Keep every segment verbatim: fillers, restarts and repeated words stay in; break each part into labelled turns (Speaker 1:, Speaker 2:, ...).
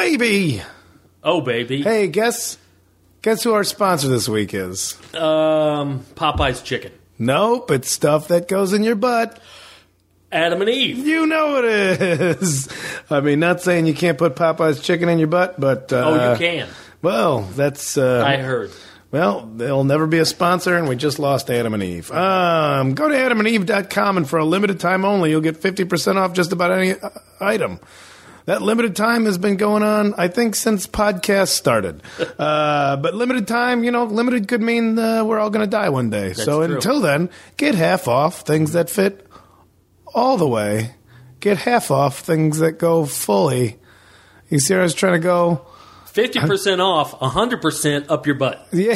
Speaker 1: baby.
Speaker 2: Oh, baby.
Speaker 1: Hey, guess guess who our sponsor this week is?
Speaker 2: Um, Popeye's Chicken.
Speaker 1: Nope, it's stuff that goes in your butt.
Speaker 2: Adam and Eve.
Speaker 1: You know it is. I mean, not saying you can't put Popeye's Chicken in your butt, but... Uh,
Speaker 2: oh, you can.
Speaker 1: Well, that's... Uh,
Speaker 2: I heard.
Speaker 1: Well, they'll never be a sponsor, and we just lost Adam and Eve. Um, go to adam and eve dot com, and for a limited time only, you'll get fifty percent off just about any uh, item. That limited time has been going on, I think, since podcasts started. Uh, but limited time, you know, limited could mean uh, we're all going to die one day.
Speaker 2: That's
Speaker 1: so
Speaker 2: true.
Speaker 1: Until then, get half off things that fit all the way. Get half off things that go fully. You see where I was trying to go?
Speaker 2: fifty percent off, one hundred percent up your butt.
Speaker 1: Yeah.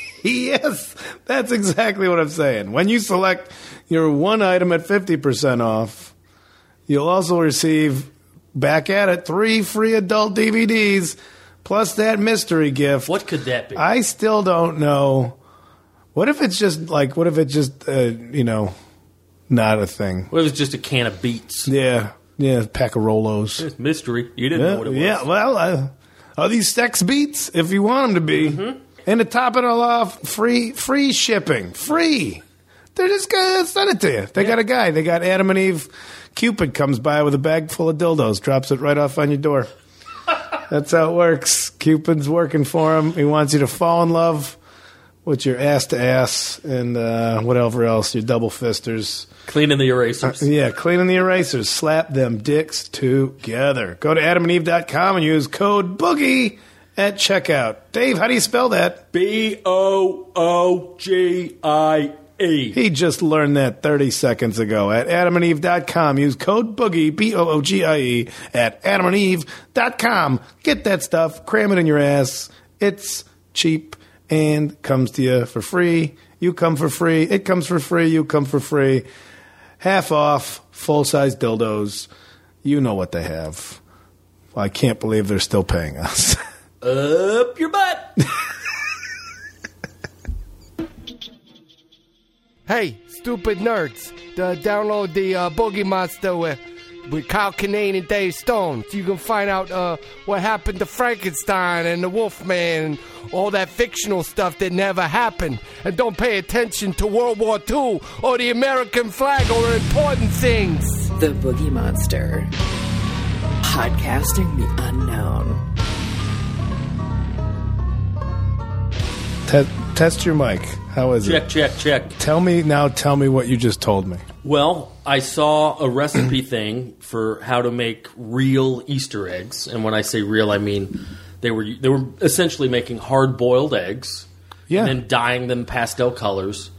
Speaker 1: Yes, that's exactly what I'm saying. When you select your one item at fifty percent off, you'll also receive, back at it, three free adult D V Ds, plus that mystery gift.
Speaker 2: What could that be?
Speaker 1: I still don't know. What if it's just, like, what if it's just, uh, you know, not a thing?
Speaker 2: What if it's just a can of Beets?
Speaker 1: Yeah, yeah, a pack of Rolos.
Speaker 2: It's mystery. You didn't
Speaker 1: Yeah,
Speaker 2: know what it was.
Speaker 1: yeah, well, uh, are these sex beats? If you want them to be. Mm-hmm. And to top it all off, free free shipping. Free. They're just going to send it to you. They yeah. got a guy. They got Adam and Eve. Cupid comes by with a bag full of dildos, drops it right off on your door. That's how it works. Cupid's working for him. He wants you to fall in love with your ass to ass and uh, whatever else, your double fisters.
Speaker 2: Cleaning the erasers.
Speaker 1: Uh, yeah, cleaning the erasers. Slap them dicks together. Go to adam and eve dot com and use code BOOGIE at checkout. Dave, how do you spell that?
Speaker 2: B O O G I E.
Speaker 1: He just learned that thirty seconds ago. At adam and eve dot com. Use code BOOGIE, B O O G I E, at adam and eve dot com. Get that stuff. Cram it in your ass. It's cheap and comes to you for free. You come for free. It comes for free. You come for free. Half off, full-size dildos. You know what they have. I can't believe they're still paying us.
Speaker 2: Up your butt.
Speaker 3: Hey, stupid nerds. Uh, download the uh, Boogie Monster with, with Kyle Kinane and Dave Stone. So you can find out uh, what happened to Frankenstein and the Wolfman and all that fictional stuff that never happened. And don't pay attention to World War Two or the American flag or important things.
Speaker 4: The Boogie Monster. Podcasting the unknown.
Speaker 1: Te- test your mic. How is
Speaker 2: check,
Speaker 1: it?
Speaker 2: Check, check, check.
Speaker 1: Tell me now, tell me what you just told me.
Speaker 2: Well, I saw a recipe thing for how to make real Easter eggs. And when I say real, I mean they were they were essentially making hard-boiled eggs
Speaker 1: yeah.
Speaker 2: and then dyeing them pastel colors.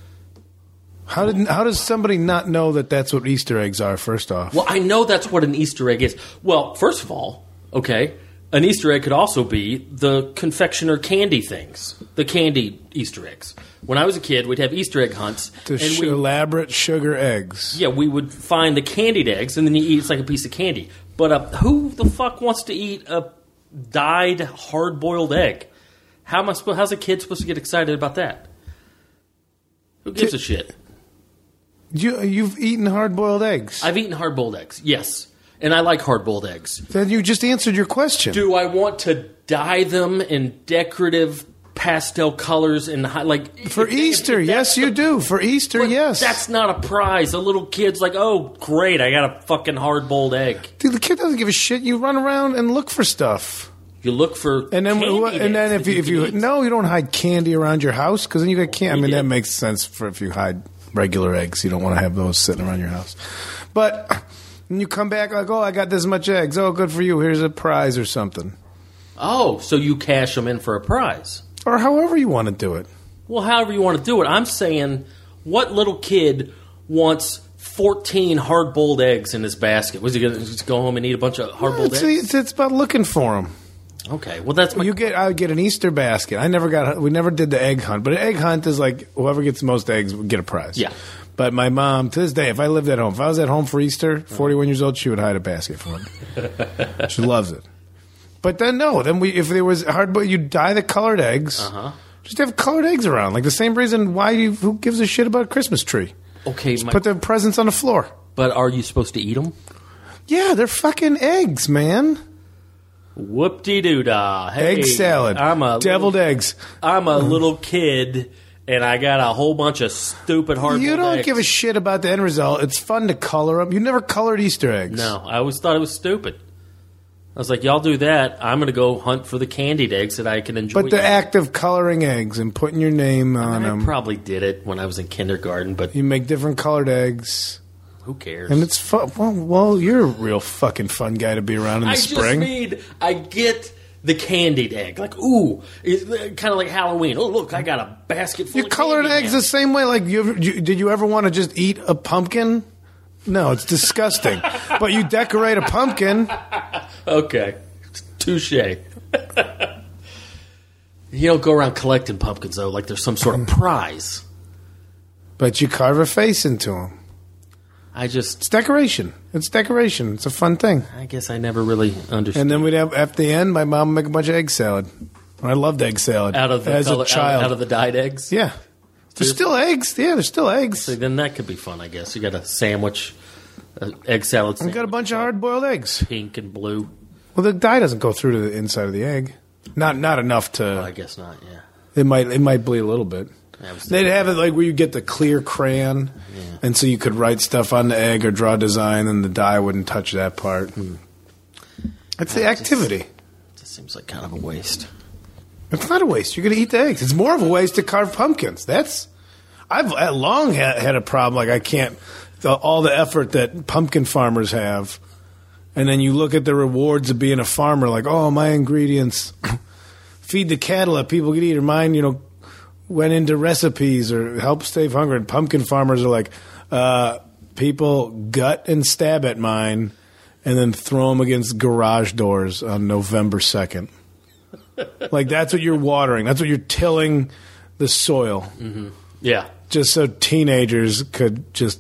Speaker 1: How did how does somebody not know that that's what Easter eggs are, first off?
Speaker 2: Well, I know that's what an Easter egg is. Well, first of all, okay, an Easter egg could also be the confectioner candy things, the candy Easter eggs. When I was a kid, we'd have Easter egg hunts.
Speaker 1: The
Speaker 2: and
Speaker 1: sh-
Speaker 2: we,
Speaker 1: elaborate sugar eggs.
Speaker 2: Yeah, we would find the candied eggs, and then you eat it's like a piece of candy. But uh, who the fuck wants to eat a dyed, hard-boiled egg? How am I supposed? How's a kid supposed to get excited about that? Who gives
Speaker 1: Ki-
Speaker 2: a shit?
Speaker 1: You, you've eaten hard-boiled eggs.
Speaker 2: I've eaten hard-boiled eggs, yes. And I like hard-boiled eggs.
Speaker 1: Then you just answered your question.
Speaker 2: Do I want to dye them in decorative pastel colors and hi- like
Speaker 1: for
Speaker 2: if,
Speaker 1: Easter?
Speaker 2: if
Speaker 1: Yes, you do. For Easter,
Speaker 2: but
Speaker 1: yes.
Speaker 2: That's not a prize. A little kid's like, oh, great, I got a fucking hard-boiled egg.
Speaker 1: Dude, the kid doesn't give a shit. You run around and look for stuff.
Speaker 2: You look for
Speaker 1: and then
Speaker 2: candy
Speaker 1: what, and then if you, if you
Speaker 2: eat.
Speaker 1: no, you don't hide candy around your house because then you got candy. I mean,
Speaker 2: did.
Speaker 1: that makes sense for if you hide regular eggs. You don't want to have those sitting around your house. But when you come back like, oh, I got this much eggs. Oh, good for you. Here's a prize or something.
Speaker 2: Oh, so you cash them in for a prize.
Speaker 1: Or however you want to do it.
Speaker 2: Well, however you want to do it. I'm saying, what little kid wants fourteen hard-boiled eggs in his basket? Was he going to just go home and eat a bunch of hard-boiled
Speaker 1: it's,
Speaker 2: eggs?
Speaker 1: It's, it's about looking for them.
Speaker 2: Okay, well that's my...
Speaker 1: You get. I would get an Easter basket. I never got. We never did the egg hunt, but an egg hunt is like whoever gets the most eggs would get a prize.
Speaker 2: Yeah.
Speaker 1: But my mom, to this day, if I lived at home, if I was at home for Easter, forty-one years old, she would hide a basket for me. She loves it. But then no, then we if there was hard, but you dye the colored eggs.
Speaker 2: Uh-huh.
Speaker 1: Just have colored eggs around, like the same reason why you who gives a shit about a Christmas tree?
Speaker 2: Okay,
Speaker 1: just
Speaker 2: my,
Speaker 1: put the presents on the floor.
Speaker 2: But are you supposed to eat them?
Speaker 1: Yeah, they're fucking eggs, man.
Speaker 2: Whoop-de-doo-dah. Hey,
Speaker 1: Egg salad.
Speaker 2: I'm a
Speaker 1: deviled
Speaker 2: little,
Speaker 1: eggs.
Speaker 2: I'm a little kid, and I got a whole bunch of stupid hard.
Speaker 1: You don't
Speaker 2: eggs.
Speaker 1: give a shit about the end result. It's fun to color them. You never colored Easter eggs.
Speaker 2: No, I always thought it was stupid. I was like, y'all do that. I'm going to go hunt for the candied eggs that I can enjoy.
Speaker 1: But the
Speaker 2: eating.
Speaker 1: act of coloring eggs and putting your name on
Speaker 2: I
Speaker 1: them.
Speaker 2: probably did it when I was in kindergarten, but
Speaker 1: You make different colored eggs.
Speaker 2: who cares?
Speaker 1: And it's fun. Well, well, you're a real fucking fun guy to be around in the
Speaker 2: I
Speaker 1: spring.
Speaker 2: just mean I get the candied egg. Like, ooh, it's kind of like Halloween. Oh, look, I got a basket full
Speaker 1: You
Speaker 2: of
Speaker 1: colored
Speaker 2: candy
Speaker 1: eggs
Speaker 2: now.
Speaker 1: the same way. Like, you, ever, you did you ever want to just eat a pumpkin? No, it's disgusting. But you decorate a pumpkin.
Speaker 2: Okay. Touche. You don't go around collecting pumpkins, though, like there's some sort of prize.
Speaker 1: But you carve a face into them.
Speaker 2: I just,
Speaker 1: It's decoration. It's decoration. It's a fun thing.
Speaker 2: I guess I never really understood.
Speaker 1: And then we'd have, at the end, my mom would make a bunch of egg salad. I loved egg salad.
Speaker 2: out of the
Speaker 1: as
Speaker 2: color,
Speaker 1: a child.
Speaker 2: Out, out of the dyed eggs?
Speaker 1: yeah. There's still eggs. Yeah, there's still eggs.
Speaker 2: So then that could be fun, I guess. You got a sandwich, an egg salad
Speaker 1: I've
Speaker 2: sandwich.
Speaker 1: got a bunch of hard-boiled eggs.
Speaker 2: Pink and blue.
Speaker 1: Well, the dye doesn't go through to the inside of the egg. Not not enough to.
Speaker 2: Well, I guess not, yeah.
Speaker 1: It might it might bleed a little bit.
Speaker 2: I was
Speaker 1: They'd have it like where you get the clear crayon, and so you could write stuff on the egg or draw a design, and the dye wouldn't touch that part. It's the activity.
Speaker 2: It just seems like kind of a waste.
Speaker 1: It's not a waste. You're going to eat the eggs. It's more of a waste to carve pumpkins. That's I've uh, long had, had a problem. Like I can't the, all the effort that pumpkin farmers have, and then you look at the rewards of being a farmer. Like, oh, my ingredients feed the cattle that people can eat, or mine, you know, went into recipes or help save hunger. And pumpkin farmers are like, uh, people gut and stab at mine, and then throw them against garage doors on November second. Like, that's what you're watering. That's what you're tilling the soil.
Speaker 2: Mm-hmm. Yeah.
Speaker 1: Just so teenagers could just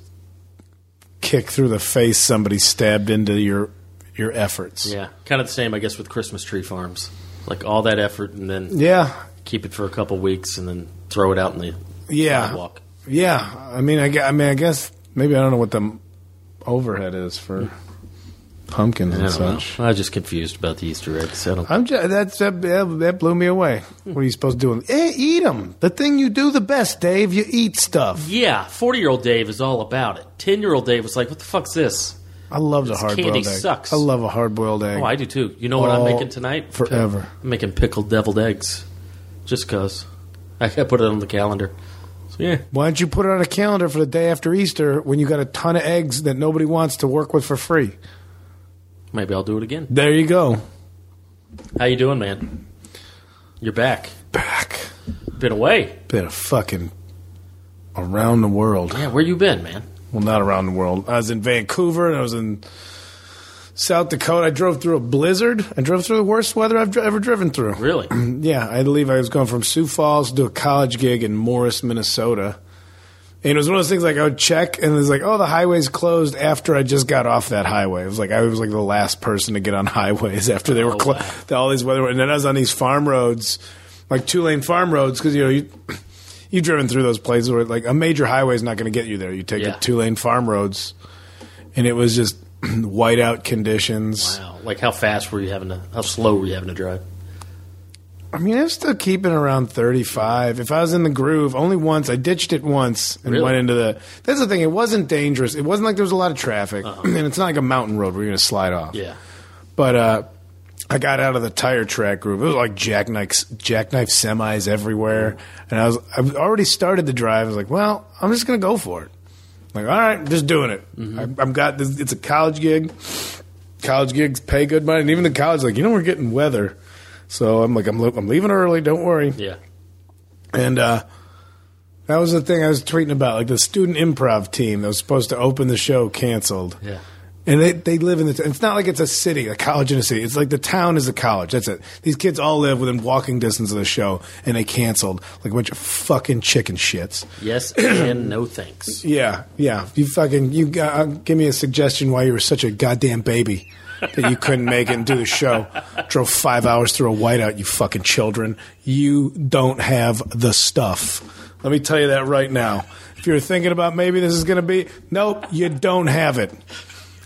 Speaker 1: kick through the face somebody stabbed into your your efforts.
Speaker 2: Yeah. Kind of the same, I guess, with Christmas tree farms. Like, all that effort and then
Speaker 1: Yeah.
Speaker 2: keep it for a couple weeks and then throw it out in the
Speaker 1: Yeah.
Speaker 2: sidewalk.
Speaker 1: Yeah. I mean, I, gue- I mean, I guess maybe I don't know what the overhead is for pumpkins
Speaker 2: I
Speaker 1: and
Speaker 2: don't
Speaker 1: such.
Speaker 2: know. I was just confused about the Easter eggs. I don't
Speaker 1: I'm just, that's that, that blew me away. What are you supposed to do? with- Eh, eat them. The thing you do the best, Dave. You eat stuff.
Speaker 2: Yeah, forty-year-old Dave is all about it. ten-year-old Dave was like, what the fuck's this?
Speaker 1: I love the
Speaker 2: This
Speaker 1: hard
Speaker 2: candy
Speaker 1: boiled egg.
Speaker 2: sucks.
Speaker 1: I love a hard boiled egg.
Speaker 2: Oh, I do too. You know what I'm
Speaker 1: All
Speaker 2: making tonight?
Speaker 1: forever.
Speaker 2: I'm making pickled deviled eggs. Just because. I put it on the calendar. So, yeah.
Speaker 1: Why don't you put it on a calendar for the day after Easter when you got a ton of eggs that nobody wants to work with for free?
Speaker 2: Maybe I'll do it again.
Speaker 1: There you go.
Speaker 2: How you doing, man? You're back.
Speaker 1: Back.
Speaker 2: Been away.
Speaker 1: Been a fucking around the world.
Speaker 2: Yeah, where you been, man?
Speaker 1: Well, not around the world. I was in Vancouver and I was in South Dakota. I drove through a blizzard. I drove through the worst weather I've dr- ever driven through.
Speaker 2: Really?
Speaker 1: Yeah, I believe I was going from Sioux Falls to do a college gig in Morris, Minnesota. And it was one of those things like I would check and it was like, oh, the highway's closed after I just got off that highway. It was like I was like the last person to get on highways after they were
Speaker 2: Oh,
Speaker 1: closed.
Speaker 2: wow.
Speaker 1: All these weather. And then I was on these farm roads, like two-lane farm roads, because, you know, you, you've driven through those places where like a major highway is not going to get you there. You take
Speaker 2: Yeah.
Speaker 1: the two-lane farm roads. And it was just whiteout conditions.
Speaker 2: Wow. Like, how fast were you having to, how slow were you having to drive?
Speaker 1: I mean, I'm still keeping around thirty-five. If I was in the groove, only once. I ditched it once and
Speaker 2: Really?
Speaker 1: went into the... That's the thing. It wasn't dangerous. It wasn't like there was a lot of traffic.
Speaker 2: Uh-huh.
Speaker 1: And it's not like a mountain road where you're going to slide off.
Speaker 2: Yeah.
Speaker 1: But uh, I got out of the tire track groove. It was like jackknife, jackknife semis everywhere. And I was I already started the drive. I was like, well, I'm just going to go for it. Like, all right, just doing it.
Speaker 2: Mm-hmm.
Speaker 1: I, I'm got this. It's a college gig. College gigs pay good money. And even the college, like, you know, we're getting weather. So I'm like, I'm, I'm leaving early. Don't worry.
Speaker 2: Yeah.
Speaker 1: And uh, that was the thing I was tweeting about. Like the student improv team that was supposed to open the show canceled.
Speaker 2: Yeah.
Speaker 1: And they, they live in the. T- it's not like it's a city, a college in a city. It's like the town is a college. That's it. These kids all live within walking distance of the show, and they canceled like a bunch of fucking chicken shits.
Speaker 2: Yes and no thanks.
Speaker 1: Yeah, yeah. You fucking you uh, give me a suggestion why you were such a goddamn baby that you couldn't make it and do the show. Drove five hours through a whiteout, you fucking children. You don't have the stuff. Let me tell you that right now. If you're thinking about maybe this is going to be, nope, you don't have it.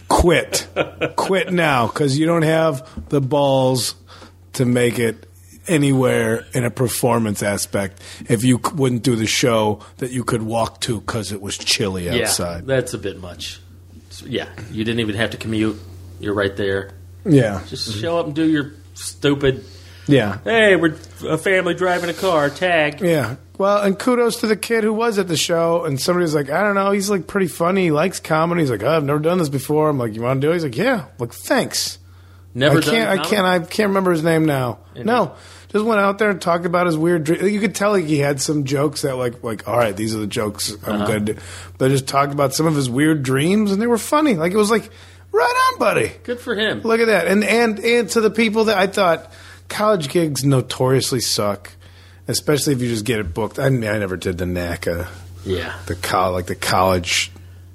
Speaker 1: quit. Quit now, because you don't have the balls to make it anywhere in a performance aspect if you c- wouldn't do the show that you could walk to because it was chilly outside.
Speaker 2: Yeah, that's a bit much. Yeah, you didn't even have to commute. You're right there.
Speaker 1: Yeah.
Speaker 2: Just show up and do your stupid,
Speaker 1: Yeah.
Speaker 2: hey, we're a family driving a car, tag.
Speaker 1: Yeah. Well, and kudos to the kid who was at the show, and somebody was like, I don't know, he's like pretty funny, he likes comedy. He's like, oh, I've never done this before. I'm like, you want to do it? He's like, yeah. I'm like, thanks.
Speaker 2: Never
Speaker 1: I can't.
Speaker 2: done
Speaker 1: I can't. I can't remember his name now.
Speaker 2: And
Speaker 1: no, just went out there and talked about his weird. Dream. You could tell like he had some jokes that like like all right, these are the jokes I'm
Speaker 2: Uh-huh.
Speaker 1: good. To. But just talked about some of his weird dreams, and they were funny. Like it was like right on, buddy.
Speaker 2: Good for him.
Speaker 1: Look at that. And and and to the people that I thought college gigs notoriously suck, especially if you just get it booked. I mean, I never did the NACA,
Speaker 2: Yeah.
Speaker 1: the col like the college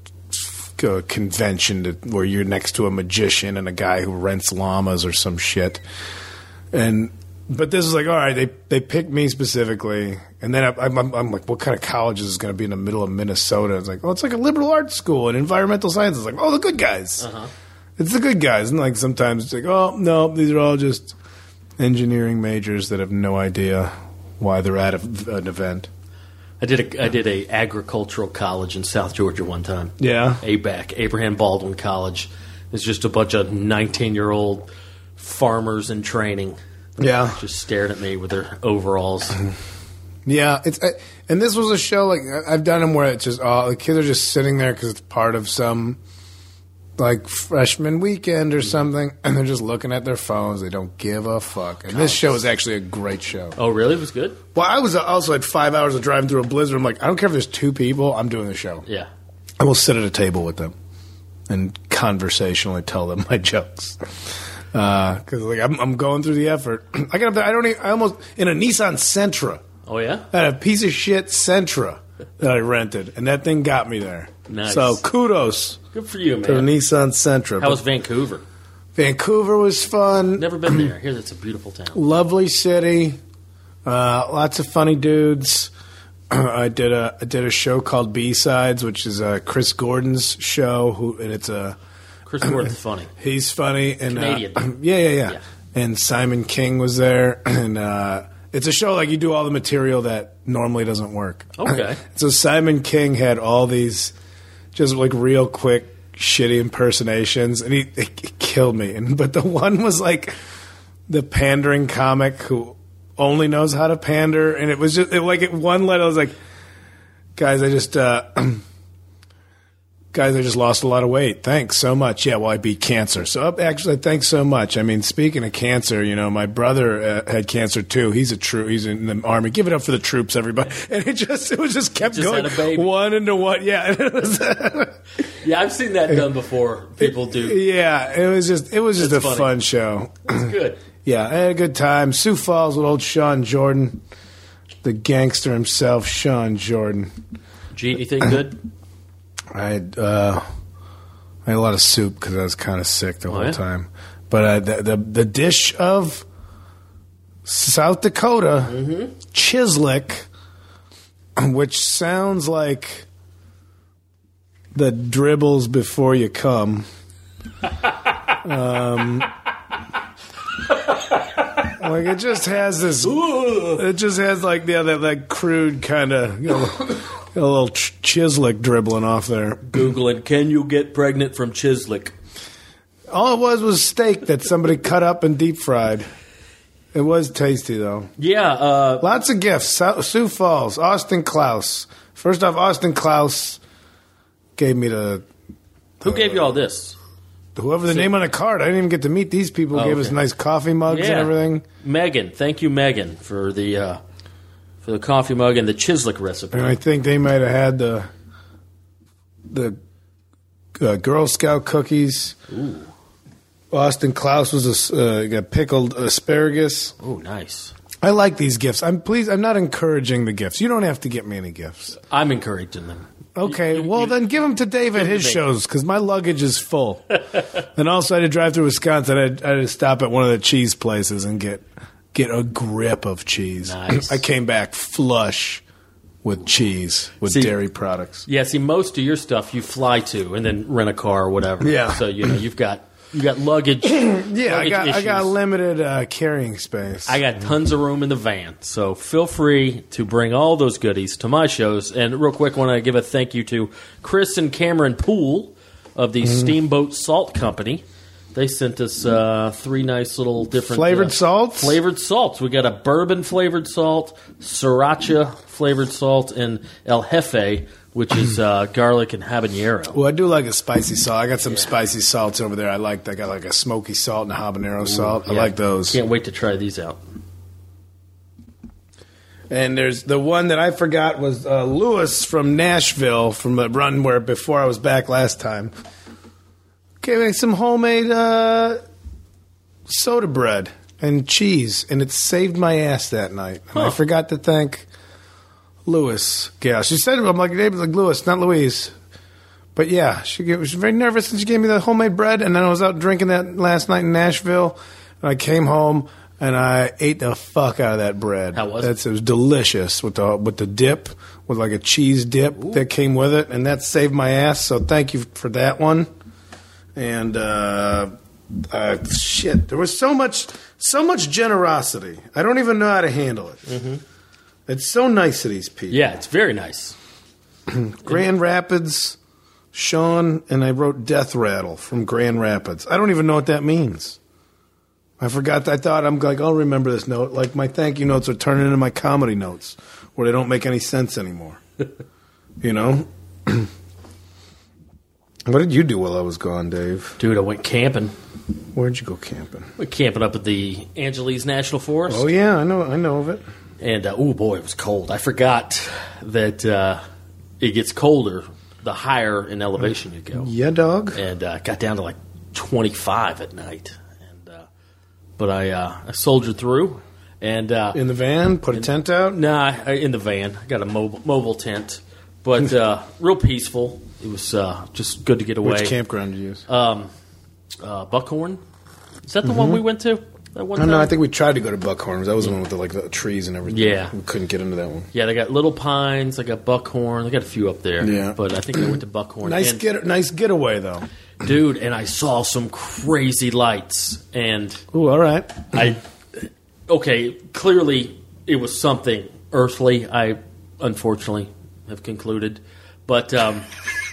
Speaker 1: uh, convention to, where you're next to a magician and a guy who rents llamas or some shit. And but this is like, all right, they they picked me specifically, and then I, I'm, I'm, I'm like, what kind of college is this going to be in the middle of Minnesota? It's like, oh, it's like a liberal arts school and environmental sciences. Like, oh, the good guys.
Speaker 2: Uh-huh.
Speaker 1: It's the good guys, and like sometimes it's like, oh no, these are all just engineering majors that have no idea why they're at a, an event.
Speaker 2: I did a I did a agricultural college in South Georgia one time.
Speaker 1: Yeah.
Speaker 2: A B A C, Abraham Baldwin College. It's just a bunch of nineteen-year-old farmers in training.
Speaker 1: Yeah.
Speaker 2: Just stared at me with their overalls.
Speaker 1: Yeah, it's uh, and this was a show like I- I've done them where it's just oh the kids are just sitting there because it's part of some like freshman weekend or something, and they're just looking at their phones. They don't give a fuck. And this show is actually a great show.
Speaker 2: Oh, really? It was good?
Speaker 1: Well, I was also at five hours of driving through a blizzard. I'm like, I don't care if there's two people. I'm doing the show.
Speaker 2: Yeah.
Speaker 1: I will sit at a table with them and conversationally tell them my jokes. Because like I'm, I'm going through the effort. I got up there. I don't. Even, I almost in a Nissan Sentra.
Speaker 2: Oh, yeah?
Speaker 1: I had a piece of shit Sentra that I rented, and that thing got me there.
Speaker 2: Nice.
Speaker 1: So kudos
Speaker 2: Good for you,
Speaker 1: to the
Speaker 2: man.
Speaker 1: Nissan Sentra.
Speaker 2: How
Speaker 1: But
Speaker 2: was Vancouver?
Speaker 1: Vancouver was fun.
Speaker 2: Never been there. Here, that's a beautiful town.
Speaker 1: Lovely city. Uh, lots of funny dudes. I did a I did a show called B Sides, which is uh, Chris Gordon's show. Who and it's a
Speaker 2: Chris Gordon's funny.
Speaker 1: he's funny and
Speaker 2: Canadian.
Speaker 1: Uh, yeah, yeah, yeah,
Speaker 2: Yeah.
Speaker 1: And Simon King was there, and uh, it's a show like you do all the material that normally doesn't work.
Speaker 2: Okay.
Speaker 1: So Simon King had all these just like real quick shitty impersonations, and he it killed me. And but the one was like the pandering comic who only knows how to pander, and it was just it, like at one level I was like, guys, I just uh, guys, I just lost a lot of weight. Thanks so much. Yeah, well, I beat cancer. So uh, actually, thanks so much. I mean, speaking of cancer, you know, my brother uh, had cancer too. He's a true. He's in the army. Give it up for the troops, everybody. And it just it was just kept
Speaker 2: Just
Speaker 1: going
Speaker 2: had a baby.
Speaker 1: one into one. Yeah. It was,
Speaker 2: Yeah, I've seen that done before. People do.
Speaker 1: yeah, it was just it was just
Speaker 2: That's
Speaker 1: a
Speaker 2: funny.
Speaker 1: fun show.
Speaker 2: It's good.
Speaker 1: Yeah, I had a good time. Sioux Falls with old Sean Jordan, the gangster himself, Sean Jordan.
Speaker 2: Did you eat anything good?
Speaker 1: I had, uh, I had a lot of soup because I was kind of sick the
Speaker 2: Oh,
Speaker 1: whole
Speaker 2: yeah?
Speaker 1: time. But uh, the, the the dish of South Dakota,
Speaker 2: Mm-hmm.
Speaker 1: Chislic, which sounds like the dribbles before you come. Um, like it just has this. It just has like yeah that that crude kind of you know a little ch- Chislic dribbling off there.
Speaker 2: Googling, can you get pregnant from Chislic?
Speaker 1: All it was was steak that somebody cut up and deep fried. It was tasty though.
Speaker 2: Yeah, uh,
Speaker 1: Lots of gifts. Sou- Sioux Falls, Austin Klaus. First off, Austin Klaus gave me the
Speaker 2: who gave you all this?
Speaker 1: whoever the name on the card. I didn't even get to meet these people.
Speaker 2: Oh,
Speaker 1: Gave us
Speaker 2: okay.
Speaker 1: nice coffee mugs
Speaker 2: Yeah.
Speaker 1: and everything.
Speaker 2: Megan, thank you, Megan, for the uh, for the coffee mug and the Chislic recipe.
Speaker 1: And I think they might have had the the uh, Girl Scout cookies.
Speaker 2: Ooh,
Speaker 1: Austin Klaus was a uh, got pickled asparagus.
Speaker 2: oh, nice.
Speaker 1: I like these gifts. I'm pleased. I'm not encouraging the gifts. You don't have to get me any gifts.
Speaker 2: I'm encouraging them.
Speaker 1: Okay,
Speaker 2: You- you-
Speaker 1: well
Speaker 2: you-
Speaker 1: then give them to Dave at his
Speaker 2: to Dave.
Speaker 1: shows because my luggage is full. And also, I had to drive through Wisconsin. I had, I had to stop at one of the cheese places and get get a grip of cheese.
Speaker 2: Nice.
Speaker 1: I came back flush with cheese, with
Speaker 2: See-
Speaker 1: dairy products.
Speaker 2: Yeah, see, most of your stuff you fly to and then rent a car or whatever.
Speaker 1: Yeah.
Speaker 2: So you know you've got you got luggage.
Speaker 1: Yeah, I
Speaker 2: luggage
Speaker 1: got I got
Speaker 2: issues.
Speaker 1: limited uh, carrying space.
Speaker 2: I got tons of room in the van, so feel free to bring all those goodies to my shows. And real quick, I want to give a thank you to Chris and Cameron Poole of the
Speaker 1: Mm-hmm.
Speaker 2: Steamboat Salt Company. They sent us uh, three nice little different
Speaker 1: Flavored
Speaker 2: uh,
Speaker 1: salts?
Speaker 2: Flavored salts. We got a bourbon flavored salt, sriracha flavored salt, and El Jefe, which is uh, garlic and habanero.
Speaker 1: Well, I do like a spicy salt. I got some spicy salts over there. I like. I got like a smoky salt and a habanero salt. I
Speaker 2: Yeah.
Speaker 1: like those.
Speaker 2: Can't wait to try these out.
Speaker 1: And there's the one that I forgot was uh, Lewis from Nashville from the run where before I was back last time. Gave me some homemade uh, soda bread and cheese, and it saved my ass that night. And I
Speaker 2: Huh.
Speaker 1: forgot to thank Lewis. Yeah, she said I'm like your name is like Lewis, not Louise. But yeah, she gave, was very nervous, and she gave me the homemade bread. And then I was out drinking that last night in Nashville, and I came home and I ate the fuck out of that bread.
Speaker 2: How was it?
Speaker 1: That's, it? was delicious with the with the dip, with like a cheese dip that came with it, and that saved my ass. So thank you for that one. And uh, uh, shit, there was so much, so much generosity. I don't even know how to handle it. Mm-hmm. It's so nice of these people.
Speaker 2: Yeah, it's very nice.
Speaker 1: Grand Rapids, Sean, and I wrote Death Rattle from Grand Rapids. I don't even know what that means. I forgot. I thought I'm like, I'll remember this note. Like my thank you notes are turning into my comedy notes, where they don't make any sense anymore. You know. What did you do while I was gone, Dave?
Speaker 2: Dude, I went camping.
Speaker 1: Where'd you go camping?
Speaker 2: Went camping up at the Angeles National Forest.
Speaker 1: Oh yeah, I know. I know of it.
Speaker 2: And, uh, oh boy, it was cold. I forgot that uh, it gets colder the higher in elevation you go.
Speaker 1: Yeah, dog.
Speaker 2: And uh, got down to like twenty-five at night. And uh, But I, uh, I soldiered through. And uh,
Speaker 1: In the van, put a tent out.
Speaker 2: Nah, I- in the van. I got a mobile, mobile tent. But uh, real peaceful. It was uh, just good to get away.
Speaker 1: Which campground did you use?
Speaker 2: Um, uh, Buckhorn. Is that the one we went to? That one
Speaker 1: Oh, no,
Speaker 2: time?
Speaker 1: I think we tried to go to Buckhorn. That was the one with the, like the trees and everything.
Speaker 2: Yeah.
Speaker 1: We couldn't get into that one.
Speaker 2: Yeah, they got Little Pines, they got Buckhorn, they got a few up there.
Speaker 1: Yeah.
Speaker 2: But I think I went to Buckhorn.
Speaker 1: Nice
Speaker 2: And-
Speaker 1: get, nice getaway though.
Speaker 2: Dude, and I saw some crazy lights. And
Speaker 1: Ooh, all right.
Speaker 2: I, okay, clearly it was something earthly, I unfortunately have concluded. But um,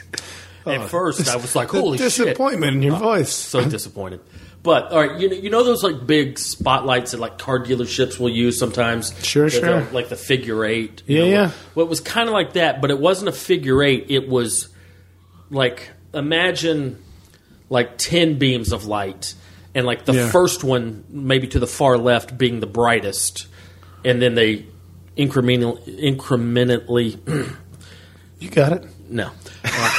Speaker 2: at first I was like,
Speaker 1: The
Speaker 2: holy shit.
Speaker 1: disappointment in your voice.
Speaker 2: So disappointed. But all right, you know, you know those like big spotlights that like car dealerships will use sometimes.
Speaker 1: Sure,
Speaker 2: That
Speaker 1: sure.
Speaker 2: they're, Like the figure eight. you
Speaker 1: Yeah,
Speaker 2: know,
Speaker 1: yeah.
Speaker 2: Well, it was kind of like that, but it wasn't a figure eight. It was like imagine like ten beams of light, and like the
Speaker 1: Yeah.
Speaker 2: first one maybe to the far left being the brightest, and then they incremental incrementally.
Speaker 1: You got it.
Speaker 2: No. Uh,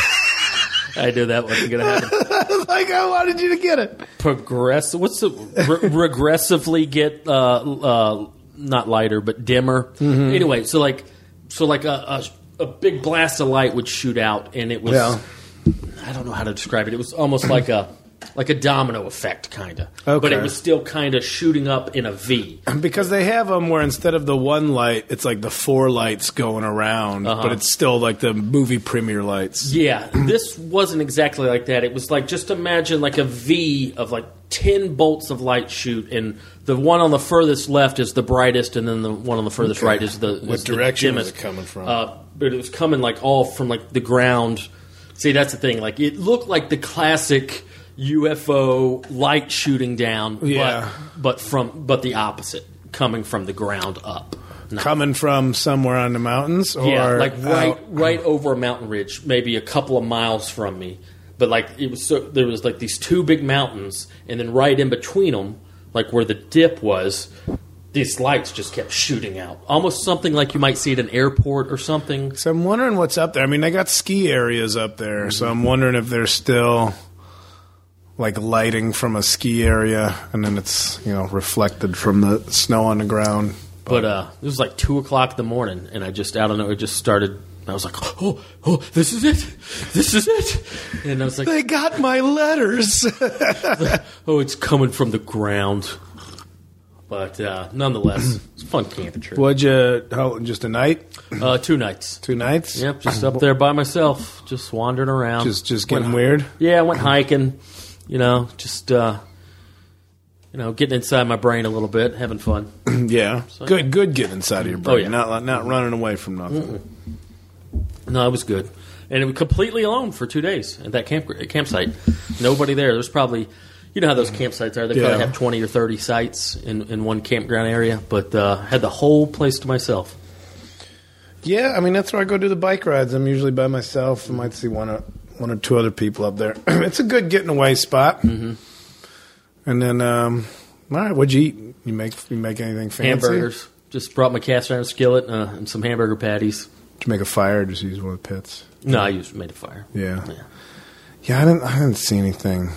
Speaker 2: I knew that wasn't going to happen.
Speaker 1: Like, how wanted you to get it?
Speaker 2: Progress. What's the re- regressively get uh, uh, not lighter but dimmer?
Speaker 1: Mm-hmm.
Speaker 2: Anyway, so like so like a, a a big blast of light would shoot out, and it was
Speaker 1: Yeah.
Speaker 2: I don't know how to describe it. It was almost like a like a domino effect, kind of. But
Speaker 1: Okay.
Speaker 2: it was still kind of shooting up in a V.
Speaker 1: Because they have them where instead of the one light, it's like the four lights going around,
Speaker 2: Uh-huh.
Speaker 1: but it's still like the movie premiere lights.
Speaker 2: Yeah, this wasn't exactly like that. It was like just imagine like a V of like ten bolts of light shoot, and the one on the furthest left is the brightest, and then the one on the furthest
Speaker 1: Okay.
Speaker 2: right is the
Speaker 1: What
Speaker 2: is the
Speaker 1: direction was
Speaker 2: dimmest.
Speaker 1: it coming from?
Speaker 2: Uh, but it was coming like all from like the ground. See, that's the thing. Like it looked like the classic U F O light shooting down,
Speaker 1: Yeah.
Speaker 2: but but from but the opposite, coming from the ground up. Not
Speaker 1: Coming from somewhere on the mountains? Or
Speaker 2: yeah, like right,
Speaker 1: out-
Speaker 2: right over a mountain ridge, maybe a couple of miles from me. But like it was, so there was like these two big mountains, and then right in between them, like where the dip was, these lights just kept shooting out, almost something like you might see at an airport or something.
Speaker 1: So I'm wondering what's up there. I mean, they got ski areas up there, so I'm wondering if there's still like lighting from a ski area, and then it's, you know, reflected from the snow on the ground.
Speaker 2: But uh, it was like two o'clock in the morning, and I just, I don't know, it just started. I was like, oh, oh, this is it, this is it, and I was like,
Speaker 1: They got my letters.
Speaker 2: oh, it's coming from the ground. But uh, nonetheless, it's a fun camping trip.
Speaker 1: What'd you, how, just a night?
Speaker 2: Uh, two nights.
Speaker 1: Two nights?
Speaker 2: Yep, just up there by myself, just wandering around.
Speaker 1: Just just getting
Speaker 2: Went-
Speaker 1: weird?
Speaker 2: Yeah, I went hiking, you know, just, uh, you know, getting inside my brain a little bit, having fun.
Speaker 1: Yeah. Good good getting inside of your brain.
Speaker 2: Oh, yeah.
Speaker 1: Not not running away from nothing.
Speaker 2: No, it was good. And it was completely alone for two days at that camp campsite. Nobody there. There's probably, you know how those campsites are. They
Speaker 1: Yeah.
Speaker 2: probably have twenty or thirty sites in, in one campground area, but uh, had the whole place to myself.
Speaker 1: Yeah, I mean, that's where I go do the bike rides. I'm usually by myself. I might see one or, one or two other people up there. It's a good getting away spot. Mm-hmm. And then, um, all right, what'd you eat? You make you make anything fancy?
Speaker 2: Hamburgers. Just brought my cast iron skillet uh, and some hamburger patties.
Speaker 1: Did you make a fire or just use one of the pits?
Speaker 2: No, I used made a fire.
Speaker 1: Yeah.
Speaker 2: Yeah.
Speaker 1: Yeah, I didn't, I didn't see anything.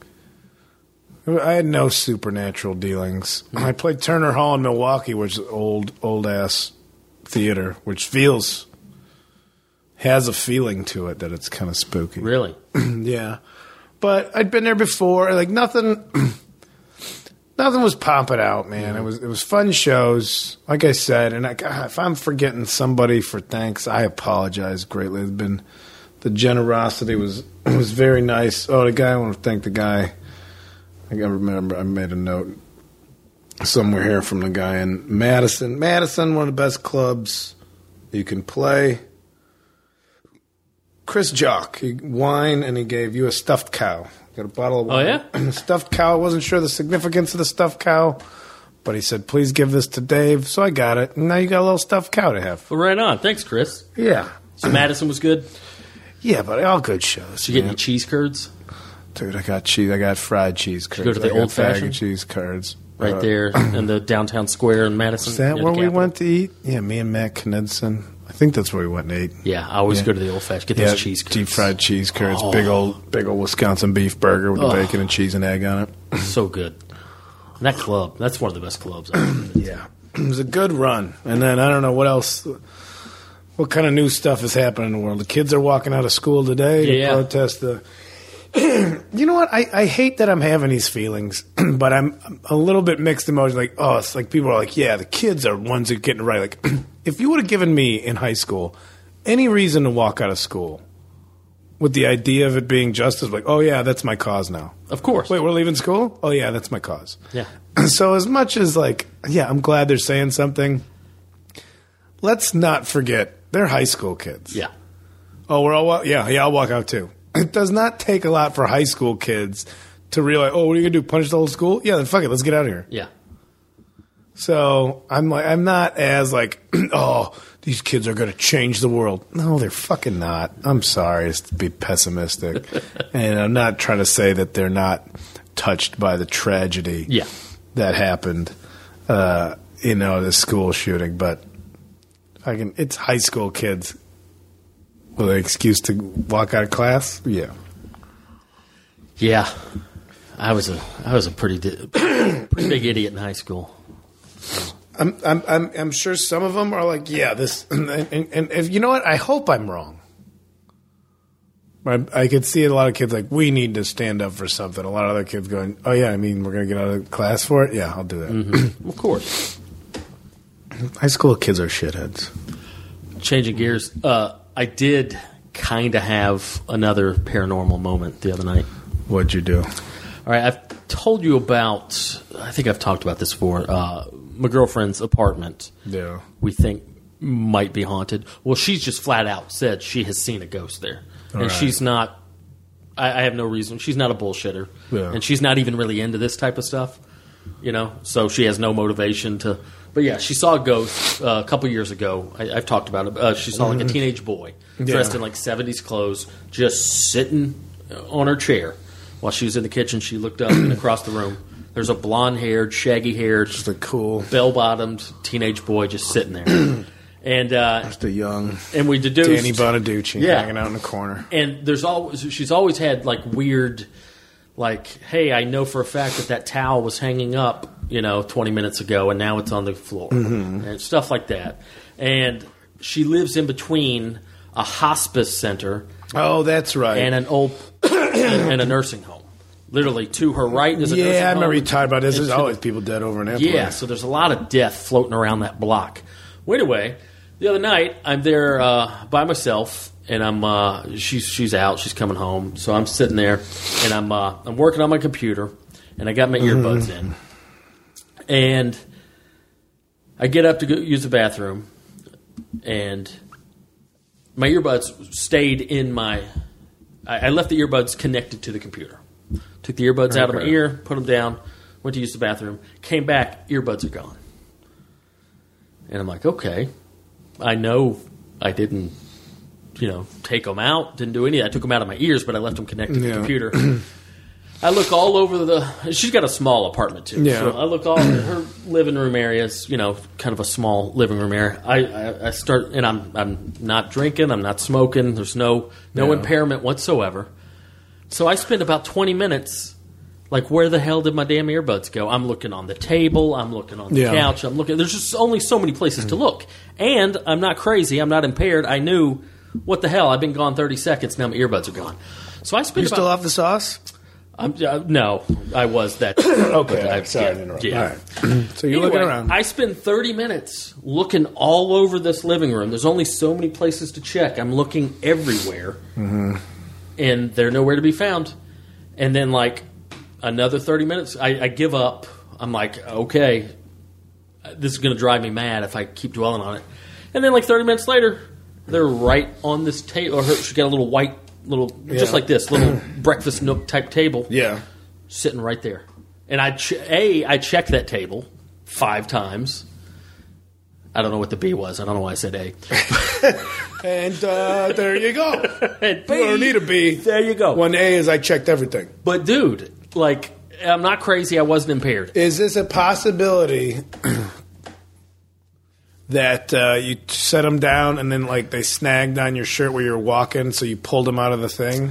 Speaker 1: I had no supernatural dealings. I played Turner Hall in Milwaukee, which is old, old-ass theater, which feels, has a feeling to it that it's kind of spooky.
Speaker 2: Really?
Speaker 1: Yeah. But I'd been there before. Like, nothing nothing was popping out, man. It was it was fun shows, like I said. And I, God, if I'm forgetting somebody for thanks, I apologize greatly. It's been, the generosity was was very nice. Oh, the guy, I want to thank the guy. I remember I made a note somewhere here from the guy in Madison. Madison, one of the best clubs you can play. Chris Jock, he wine, and he gave you a stuffed cow. Got a bottle of wine.
Speaker 2: Oh, yeah?
Speaker 1: Stuffed cow. I wasn't sure the significance of the stuffed cow, but he said, please give this to Dave. So I got it. And now you got a little stuffed cow to have.
Speaker 2: Well, right on. Thanks, Chris.
Speaker 1: Yeah.
Speaker 2: So Madison was good.
Speaker 1: Yeah, but all good shows.
Speaker 2: Did you get
Speaker 1: man.
Speaker 2: any cheese curds?
Speaker 1: Dude, I got cheese. I got fried cheese curds.
Speaker 2: you go to the
Speaker 1: I got
Speaker 2: Old
Speaker 1: bag of
Speaker 2: Fashioned?
Speaker 1: cheese curds.
Speaker 2: Right
Speaker 1: Uh,
Speaker 2: there in the downtown square in Madison.
Speaker 1: Is that
Speaker 2: near the
Speaker 1: where we
Speaker 2: Capitol.
Speaker 1: went to eat? Yeah, me and Matt Knudsen. I think that's where we went and ate.
Speaker 2: Yeah, I always
Speaker 1: Yeah.
Speaker 2: go to the old fashioned. Get
Speaker 1: Yeah,
Speaker 2: those cheese curds.
Speaker 1: deep fried cheese curds,
Speaker 2: Oh.
Speaker 1: big old, big old Wisconsin beef burger with the
Speaker 2: Oh.
Speaker 1: bacon and cheese and egg on it.
Speaker 2: So good. And that club, that's one of the best clubs I've been to.
Speaker 1: Yeah, it was a good run. And then I don't know what else, what kind of new stuff is happening in the world. The kids are walking out of school today to
Speaker 2: Yeah.
Speaker 1: protest the. You know what? I, I hate that I'm having these feelings, but I'm, I'm a little bit mixed emotions. Like, oh, it's like people are like, yeah, the kids are ones that are getting it right. Like, if you would have given me in high school any reason to walk out of school with the idea of it being justice, like, oh yeah, that's my cause now.
Speaker 2: Of course.
Speaker 1: Wait, we're leaving school? Oh yeah, that's my cause.
Speaker 2: Yeah.
Speaker 1: So as much as like, yeah, I'm glad they're saying something. Let's not forget they're high school kids.
Speaker 2: Yeah.
Speaker 1: Oh, we're all wa- yeah, yeah. I'll walk out too. It does not take a lot for high school kids to realize, oh, what are you gonna do? Punch the whole school? Yeah, then fuck it. Let's get out of here.
Speaker 2: Yeah.
Speaker 1: So I'm like, I'm not as like, oh, these kids are gonna change the world. No, they're fucking not. I'm sorry to be pessimistic, and I'm not trying to say that they're not touched by the tragedy
Speaker 2: Yeah.
Speaker 1: that happened, uh, you know, the school shooting. But I can, it's high school kids with an excuse to walk out of class. Yeah,
Speaker 2: Yeah. I was a I was a pretty di- pretty big idiot in high school.
Speaker 1: I'm, I'm, I'm, I'm sure some of them are like, yeah, this, and, and, and if you know what, I hope I'm wrong. I, I could see a lot of kids like, we need to stand up for something. A lot of other kids going, oh yeah, I mean, we're going to get out of class for it. Yeah, I'll do that.
Speaker 2: Mm-hmm. Of course.
Speaker 1: High school kids are shitheads.
Speaker 2: Changing gears, uh, I did kind of have another paranormal moment the other night.
Speaker 1: What'd you do?
Speaker 2: All right, I've told you about, I think I've talked about this before, uh, my girlfriend's apartment
Speaker 1: Yeah.
Speaker 2: we think might be haunted. Well, she's just flat out said she has seen a ghost there.
Speaker 1: All
Speaker 2: and
Speaker 1: right.
Speaker 2: she's not, I, I have no reason, she's not a bullshitter.
Speaker 1: Yeah.
Speaker 2: And she's not even really into this type of stuff, you know, so she has no motivation to, but yeah, she saw a ghost uh, a couple years ago. I, I've talked about it. Uh, she saw like a teenage boy dressed
Speaker 1: Yeah.
Speaker 2: in like seventies clothes just sitting on her chair. While she was in the kitchen, she looked up and across the room. There's a blonde-haired, shaggy-haired,
Speaker 1: Just a cool,
Speaker 2: bell-bottomed teenage boy just sitting there. and uh,
Speaker 1: just a young
Speaker 2: and we deduced
Speaker 1: Danny Bonaducci
Speaker 2: Yeah.
Speaker 1: hanging out in the corner.
Speaker 2: And there's always she's always had like weird, like, hey, I know for a fact that that towel was hanging up, you know, twenty minutes ago, and now it's on the floor, and stuff like that. And she lives in between a hospice center
Speaker 1: Oh, that's right.
Speaker 2: and an old and a nursing home. Literally to her right is a nursing
Speaker 1: Yeah, I remember
Speaker 2: home.
Speaker 1: you talked about this.
Speaker 2: And
Speaker 1: There's
Speaker 2: to
Speaker 1: always
Speaker 2: the-
Speaker 1: people dead over in that
Speaker 2: Yeah,
Speaker 1: place.
Speaker 2: so there's a lot of death floating around that block. Well, anyway, the other night I'm there uh, by myself, and I'm uh, she's she's out, she's coming home, so I'm sitting there, and I'm uh, I'm working on my computer, and I got my earbuds
Speaker 1: Mm-hmm.
Speaker 2: in, and I get up to go use the bathroom, and my earbuds stayed in my. I, I left the earbuds connected to the computer. Took the earbuds out of my
Speaker 1: Okay.
Speaker 2: ear, put them down, went to use the bathroom, came back, earbuds are gone. And I'm like, okay, I know I didn't, you know, take them out, didn't do any. I took them out of my ears, but I left them connected to
Speaker 1: Yeah.
Speaker 2: the computer. I look all over the. She's got a small apartment too.
Speaker 1: Yeah.
Speaker 2: So I look all her living room areas. You know, kind of a small living room area. I, I, I start, and I'm I'm not drinking. I'm not smoking. There's no no
Speaker 1: Yeah.
Speaker 2: impairment whatsoever. So I spend about twenty minutes. Like, where the hell did my damn earbuds go? I'm looking on the table. I'm looking on the
Speaker 1: Yeah.
Speaker 2: couch. I'm looking. There's just only so many places to look. And I'm not crazy. I'm not impaired. I knew, what the hell? I've been gone thirty seconds. Now my earbuds are gone. So I spent
Speaker 1: You
Speaker 2: about.
Speaker 1: still off the sauce?
Speaker 2: I'm, uh, no, I was that.
Speaker 1: Okay,
Speaker 2: but I-
Speaker 1: sorry
Speaker 2: yeah,
Speaker 1: to interrupt.
Speaker 2: yeah.
Speaker 1: All right. So you're
Speaker 2: Anyway,
Speaker 1: looking around.
Speaker 2: I spend thirty minutes looking all over this living room. There's only so many places to check. I'm looking everywhere,
Speaker 1: Mm-hmm.
Speaker 2: and they're nowhere to be found. And then, like, another thirty minutes, I, I give up. I'm like, okay, this is going to drive me mad if I keep dwelling on it. And then, like, thirty minutes later, they're right on this table. She got a little white, little, just
Speaker 1: Yeah.
Speaker 2: like this, little breakfast nook type table
Speaker 1: Yeah.
Speaker 2: sitting right there. And I, ch- A, I checked that table five times. I don't know what the B was. I don't know why I said A.
Speaker 1: And uh, there you go.
Speaker 2: And
Speaker 1: You don't need a B.
Speaker 2: There you go.
Speaker 1: One A is I checked everything.
Speaker 2: But, dude, like, I'm not crazy. I wasn't impaired.
Speaker 1: Is this a possibility that uh, you set them down and then like they snagged on your shirt where you were walking, so you pulled them out of the thing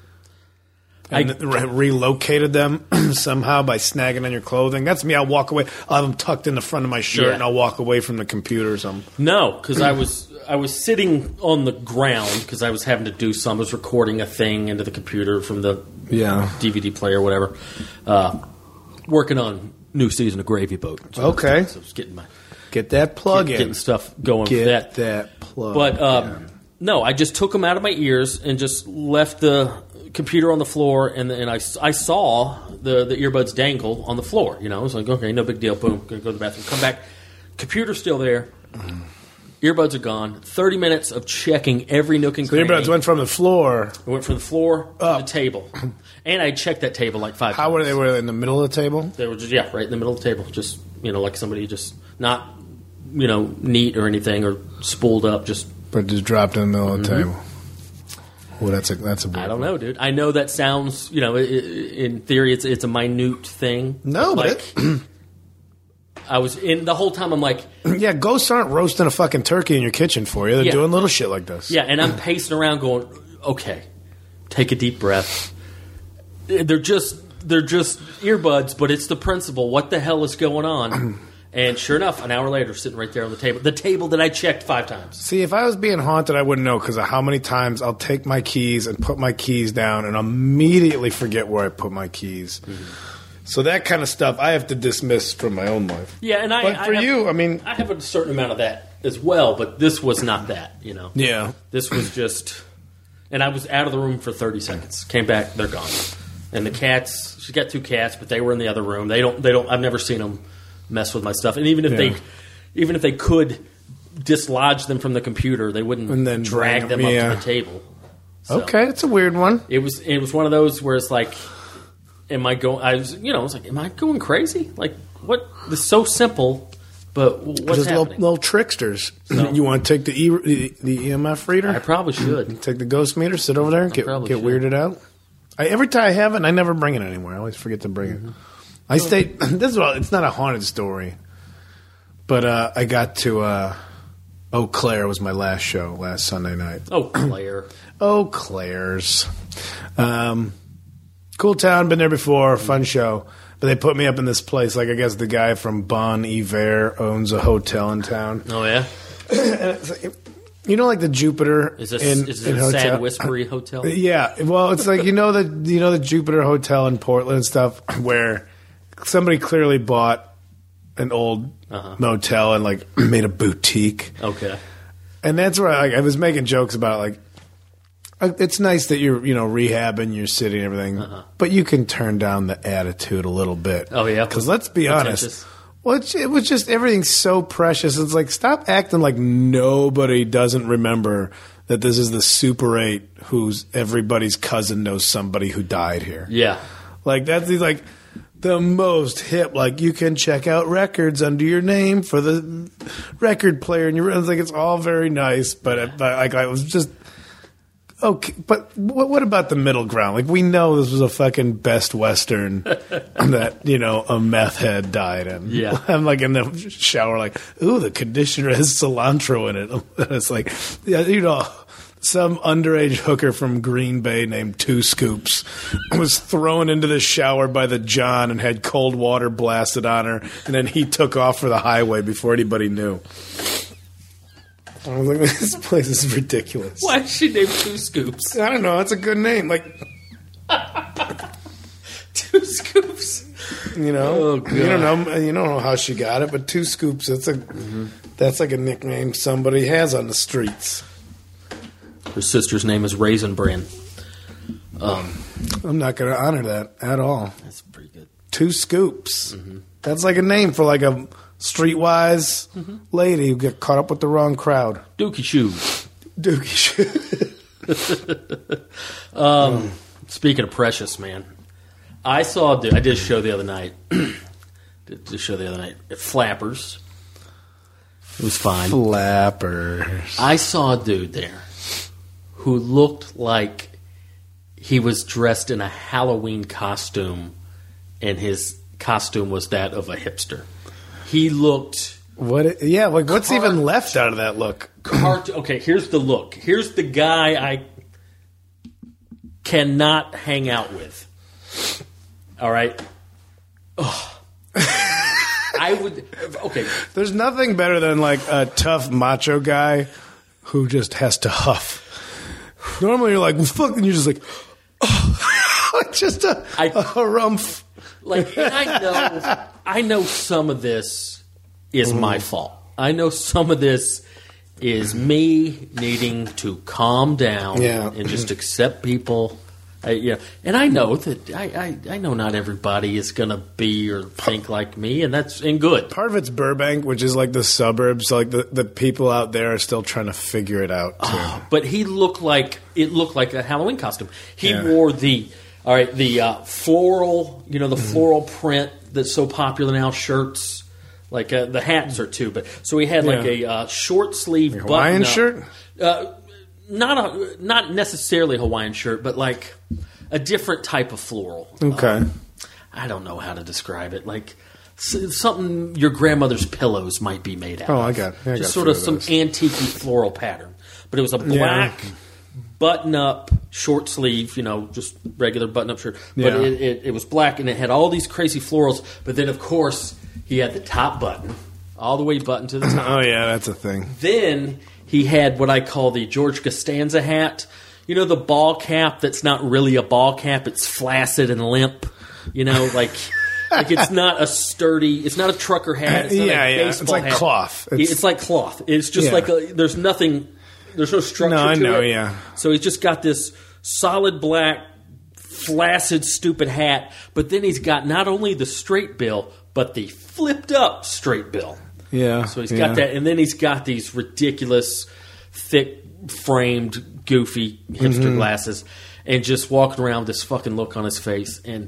Speaker 1: and
Speaker 2: I-
Speaker 1: re- relocated them somehow by snagging on your clothing? That's me. I'll walk away. I'll have them tucked in the front of my shirt,
Speaker 2: Yeah.
Speaker 1: and I'll walk away from the computer or something.
Speaker 2: No, because I was I was sitting on the ground because I was having to do some. I was recording a thing into the computer from the
Speaker 1: Yeah.
Speaker 2: D V D player or whatever. Uh, working on new season of Gravy Boat. So
Speaker 1: Okay.
Speaker 2: So I was getting my
Speaker 1: Get that plug
Speaker 2: getting
Speaker 1: in.
Speaker 2: stuff going
Speaker 1: Get
Speaker 2: for that.
Speaker 1: that plug.
Speaker 2: But um,
Speaker 1: Yeah.
Speaker 2: no, I just took them out of my ears and just left the computer on the floor, and and I, I saw the, the earbuds dangle on the floor. You know, I was like, okay, no big deal. Boom, gonna go to the bathroom, come back, computer's still there, earbuds are gone. Thirty minutes of checking every nook and
Speaker 1: So the
Speaker 2: cranny.
Speaker 1: earbuds went from the floor.
Speaker 2: I went from the floor to
Speaker 1: Up.
Speaker 2: the table, and I checked that table like five.
Speaker 1: How
Speaker 2: times.
Speaker 1: were they? Were they in the middle of the table?
Speaker 2: They were just yeah, right in the middle of the table, just you know, like somebody just not you know neat or anything or spooled up, just.
Speaker 1: But just dropped in the middle of the table. Well, that's a that's a.
Speaker 2: Mm-hmm. I don't know, dude. I know that sounds, you know, i- i- in theory, it's it's a minute thing.
Speaker 1: No, but
Speaker 2: like, I was in the whole time. I'm like,
Speaker 1: Yeah, ghosts aren't roasting a fucking turkey in your kitchen for you. They're
Speaker 2: Yeah.
Speaker 1: doing little shit like this.
Speaker 2: yeah, and I'm pacing around, going, okay, take a deep breath. They're just they're just earbuds, but it's the principle. What the hell is going on? And sure enough, an hour later, sitting right there on the table, the table that I checked five times.
Speaker 1: See, if I was being haunted, I wouldn't know because of how many times I'll take my keys and put my keys down and immediately forget where I put my keys. So that kind of stuff I have to dismiss from my own life.
Speaker 2: Yeah, and I.
Speaker 1: But
Speaker 2: I
Speaker 1: for
Speaker 2: have-
Speaker 1: you, I mean,
Speaker 2: I have a certain amount of that as well, but this was not that. You know.
Speaker 1: yeah.
Speaker 2: This was just, and I was out of the room for thirty seconds. Came back, they're gone. And the cats, she's got two cats, but they were in the other room. They don't, they don't. I've never seen them mess with my stuff. And even if
Speaker 1: Yeah.
Speaker 2: they, even if they could dislodge them from the computer, they wouldn't
Speaker 1: And then
Speaker 2: drag
Speaker 1: bring
Speaker 2: them
Speaker 1: 'em, yeah.
Speaker 2: up to the table. So
Speaker 1: Okay, it's a weird one.
Speaker 2: It was, it was one of those where it's like, am I going? I was, you know, I was like, am I going crazy? Like, what? This is so simple, but what's
Speaker 1: Just little,
Speaker 2: happening?
Speaker 1: little tricksters. You want to take the, e, the the E M F reader?
Speaker 2: I probably should.
Speaker 1: Take the ghost meter, sit over there, and get
Speaker 2: probably
Speaker 1: get
Speaker 2: should.
Speaker 1: weirded out. I, every time I have it, and I never bring it anywhere. I always forget to bring
Speaker 2: Mm-hmm.
Speaker 1: it. I stay. This is what, it's not a haunted story, but uh, I got to uh, Eau Claire was my last show last Sunday night.
Speaker 2: Oh, Claire.
Speaker 1: Eau Claire's, um, cool town. Been there before. Fun show. But they put me up in this place. Like I guess the guy from Bon Iver owns a hotel in town.
Speaker 2: Oh yeah.
Speaker 1: And it's like, You know, like the Jupiter
Speaker 2: Is this
Speaker 1: in,
Speaker 2: is
Speaker 1: in
Speaker 2: it a
Speaker 1: hotel.
Speaker 2: sad whispery hotel?
Speaker 1: Yeah, well, it's like you know the you know the Jupiter Hotel in Portland and stuff, where somebody clearly bought an old
Speaker 2: Uh-huh.
Speaker 1: motel and like made a boutique.
Speaker 2: Okay.
Speaker 1: And that's where I, like, I was making jokes about like uh, it's nice that you're you know rehabbing your city and everything,
Speaker 2: Uh-huh.
Speaker 1: but you can turn down the attitude a little bit.
Speaker 2: Oh, yeah?
Speaker 1: because let's be
Speaker 2: Pretentious.
Speaker 1: honest. Well, it's, it was just everything's so precious. It's like stop acting like nobody doesn't remember that this is the Super eight, who's everybody's cousin knows somebody who died here.
Speaker 2: Yeah.
Speaker 1: Like that's the, like the most hip. Like you can check out records under your name for the record player, and you're it's like it's all very nice, but, it, but like I was just okay. But what, what about the middle ground? Like we know this was a fucking Best Western that you know a meth head died in.
Speaker 2: Yeah.
Speaker 1: I'm like in the shower, like ooh, the conditioner has cilantro in it. And it's like yeah, you know. Some underage hooker from Green Bay named Two Scoops was thrown into the shower by the John and had cold water blasted on her, and then he took off for the highway before anybody knew. I was like, this place is ridiculous.
Speaker 2: Why is she named Two Scoops?
Speaker 1: I don't know. It's a good name. Like,
Speaker 2: Two Scoops.
Speaker 1: you know,
Speaker 2: Oh, God.
Speaker 1: you don't know, you don't know how she got it, but Two Scoops. That's a
Speaker 2: Mm-hmm.
Speaker 1: that's like a nickname somebody has on the streets.
Speaker 2: Her sister's name is Raisin Bran. Um,
Speaker 1: I'm not going to honor that at all.
Speaker 2: that's pretty good.
Speaker 1: Two Scoops.
Speaker 2: Mm-hmm.
Speaker 1: That's like a name for like a streetwise
Speaker 2: Mm-hmm.
Speaker 1: lady who get caught up with the wrong crowd.
Speaker 2: Dookie Shoes.
Speaker 1: Dookie.
Speaker 2: Um, speaking of precious, man, I saw. I did a show the other night. did a show the other night at Flappers. It was fine.
Speaker 1: Flappers.
Speaker 2: I saw a dude there who looked like he was dressed in a Halloween costume, and his costume was that of a hipster. He looked
Speaker 1: What? Yeah, like what's
Speaker 2: Car-
Speaker 1: even left out of that look?
Speaker 2: cart- okay, here's the look. Here's the guy I cannot hang out with. All right? Ugh. I would... Okay.
Speaker 1: There's nothing better than like a tough macho guy who just has to huff. Normally you're like, well, fuck, and you're just like, oh, just a,
Speaker 2: I-
Speaker 1: a harumph.
Speaker 2: Like, and I know, I know some of this is my fault. I know some of this is me needing to calm down
Speaker 1: Yeah.
Speaker 2: and just accept people. I, yeah, and I know that I, I, I know not everybody is going to be or think like me, and that's and good.
Speaker 1: Part of it's Burbank, which is like the suburbs. Like the, the people out there are still trying to figure it out too.
Speaker 2: But he looked like it looked like a Halloween costume. He
Speaker 1: Yeah.
Speaker 2: wore the all right the uh, floral, you know, the floral print that's so popular now. Shirts. Like uh, the hats are too, but so he had like
Speaker 1: Yeah.
Speaker 2: a uh, short sleeve
Speaker 1: Hawaiian
Speaker 2: button-up.
Speaker 1: shirt?
Speaker 2: Uh, not a not necessarily a Hawaiian shirt, but like a different type of floral.
Speaker 1: Okay.
Speaker 2: Um, I don't know how to describe it. Like s- something your grandmother's pillows might be made out.
Speaker 1: Oh,
Speaker 2: of.
Speaker 1: I got- I got
Speaker 2: just
Speaker 1: a
Speaker 2: sort
Speaker 1: few
Speaker 2: of
Speaker 1: of
Speaker 2: some
Speaker 1: those.
Speaker 2: antique floral pattern, but it was a black button up short sleeve, you know, just regular button up shirt. But
Speaker 1: Yeah.
Speaker 2: it, it, it was black and it had all these crazy florals. But then, of course, he had the top button all the way buttoned to the top.
Speaker 1: Oh yeah, that's a thing.
Speaker 2: Then he had what I call the George Costanza hat. You know, the ball cap that's not really a ball cap. It's flaccid and limp. You know, like like it's not a sturdy. It's not a trucker hat. It's not
Speaker 1: Yeah,
Speaker 2: a
Speaker 1: yeah. It's
Speaker 2: baseball
Speaker 1: like
Speaker 2: hat.
Speaker 1: cloth.
Speaker 2: It's,
Speaker 1: It's-
Speaker 2: like cloth. It's just
Speaker 1: Yeah.
Speaker 2: like a, there's nothing. There's no structure.
Speaker 1: No, I
Speaker 2: to
Speaker 1: know,
Speaker 2: it.
Speaker 1: yeah.
Speaker 2: So he's just got this solid black, flaccid, stupid hat. But then he's got not only the straight bill, but the flipped up straight bill.
Speaker 1: Yeah.
Speaker 2: So he's
Speaker 1: yeah.
Speaker 2: got that, and then he's got these ridiculous, thick framed, goofy hipster
Speaker 1: Mm-hmm.
Speaker 2: glasses, and just walking around with this fucking look on his face. And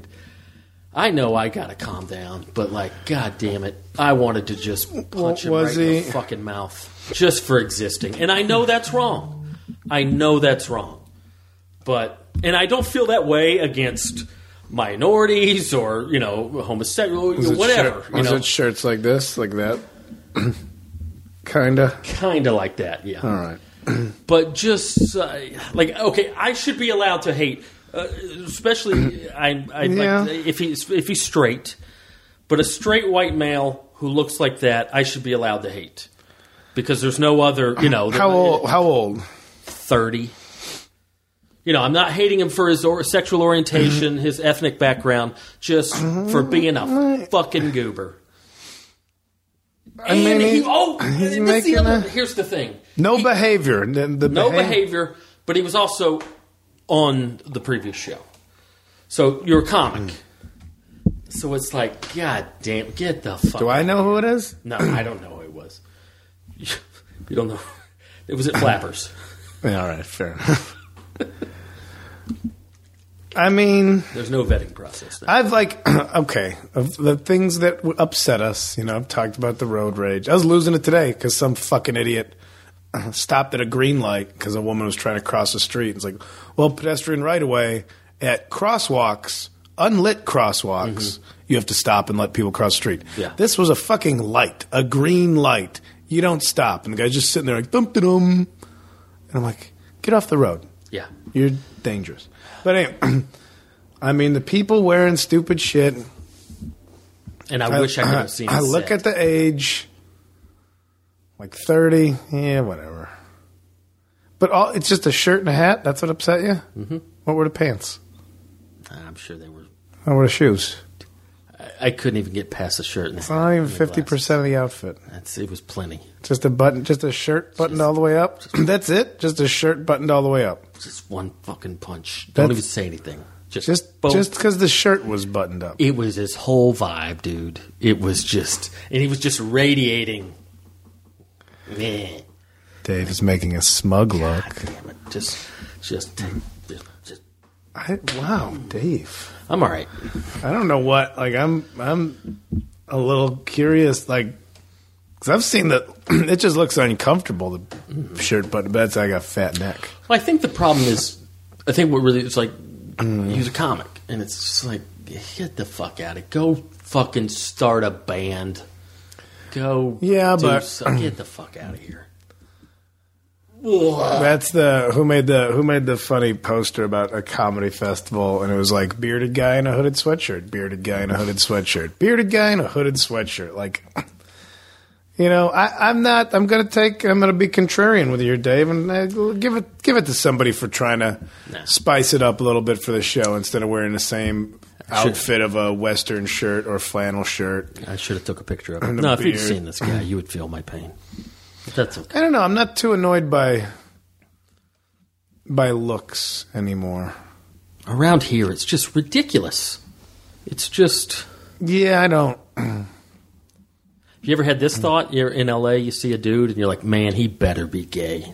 Speaker 2: I know I gotta calm down, but like, god damn it, I wanted to just punch him
Speaker 1: was
Speaker 2: right in
Speaker 1: he-
Speaker 2: the fucking mouth just for existing. And I know that's wrong. I know that's wrong. But and I don't feel that way against minorities or you know homosexual,
Speaker 1: Was it
Speaker 2: whatever.
Speaker 1: shirt-
Speaker 2: you
Speaker 1: was
Speaker 2: know,
Speaker 1: it shirts like this, like that? Kinda.
Speaker 2: kind of like that. Yeah.
Speaker 1: All right.
Speaker 2: But just uh, like okay, I should be allowed to hate, uh, especially I, I
Speaker 1: Yeah.
Speaker 2: like if he's if he's straight, but a straight white male who looks like that, I should be allowed to hate because there's no other, you know.
Speaker 1: How old? How old?
Speaker 2: thirty. You know, I'm not hating him for his or- sexual orientation,
Speaker 1: Mm-hmm.
Speaker 2: his ethnic background, just for being a fucking goober.
Speaker 1: I mean,
Speaker 2: and he,
Speaker 1: he's-
Speaker 2: oh,
Speaker 1: he's
Speaker 2: and that's the
Speaker 1: making
Speaker 2: other,
Speaker 1: a-
Speaker 2: here's the thing.
Speaker 1: No
Speaker 2: He-
Speaker 1: behavior. The, the
Speaker 2: No
Speaker 1: behavior.
Speaker 2: behavior, but he was also on the previous show. So you're a comic. So it's like, God damn, get the fuck
Speaker 1: Do I know who it is?
Speaker 2: No, I don't know who it was. You don't know. It was at Flappers.
Speaker 1: Yeah, all right, fair enough. I mean,
Speaker 2: There's no vetting process now.
Speaker 1: I've like, okay, of the things that would upset us, you know, I've talked about the road rage. I was losing it today because some fucking idiot stopped at a green light because a woman was trying to cross the street. It's like, well, pedestrian right away at crosswalks, unlit crosswalks, mm-hmm. you have to stop and let people cross the street.
Speaker 2: Yeah.
Speaker 1: This was a fucking light, a green light. You don't stop. And the guy's just sitting there like, dum-da-dum. And I'm like, get off the road.
Speaker 2: Yeah.
Speaker 1: You're dangerous. But anyway, I mean, the people wearing stupid shit.
Speaker 2: And I, I wish I could have seen
Speaker 1: I, I look
Speaker 2: set.
Speaker 1: at the age, like thirty. Yeah, whatever. But all it's just a shirt and a hat. That's what upset you? Mm-hmm. What were the pants?
Speaker 2: I'm sure they were.
Speaker 1: What were the shoes?
Speaker 2: I, I couldn't even get past the shirt. And
Speaker 1: It's not even fifty percent of the outfit.
Speaker 2: That's, it was plenty.
Speaker 1: Just a button, just a shirt buttoned
Speaker 2: Just-
Speaker 1: all the way up. That's it. Just a shirt buttoned all the way up.
Speaker 2: Just one fucking punch. Don't
Speaker 1: That's-
Speaker 2: even say anything. Just
Speaker 1: Just
Speaker 2: boom.
Speaker 1: just because the shirt was buttoned up.
Speaker 2: It was his whole vibe, dude. It was just, and he was just radiating. Meh.
Speaker 1: Dave is making a smug look.
Speaker 2: God damn it. Just, just, just, just.
Speaker 1: I, wow, Dave.
Speaker 2: I'm all right.
Speaker 1: I don't know what. Like I'm, I'm a little curious. Like, because I've seen that it just looks uncomfortable. The shirt button, but that's I got a fat neck.
Speaker 2: Well, I think the problem is, I think what really it's like, he's a comic, and it's just like, get the fuck out of it. Go fucking start a band. Go,
Speaker 1: Yeah,
Speaker 2: do
Speaker 1: but-
Speaker 2: some- get the fuck out of here.
Speaker 1: That's the who made the who made the funny poster about a comedy festival, and it was like bearded guy in a hooded sweatshirt, bearded guy in a hooded sweatshirt, bearded guy in a hooded sweatshirt. Like, you know, I, I'm not. I'm gonna take. I'm gonna be contrarian with you, Dave, and uh, give it give it to somebody for trying to
Speaker 2: Nah.
Speaker 1: spice it up a little bit for the show instead of wearing the same outfit of a Western shirt or flannel shirt.
Speaker 2: I should have took a picture of it.
Speaker 1: And a
Speaker 2: No, if you'd
Speaker 1: beard.
Speaker 2: seen this guy, you would feel my pain. But that's okay.
Speaker 1: I don't know. I'm not too annoyed by by looks anymore.
Speaker 2: Around here, it's just ridiculous. It's just.
Speaker 1: Yeah, I don't.
Speaker 2: Have you ever had this thought? You're in L A, you see a dude, and you're like, man, he better be gay.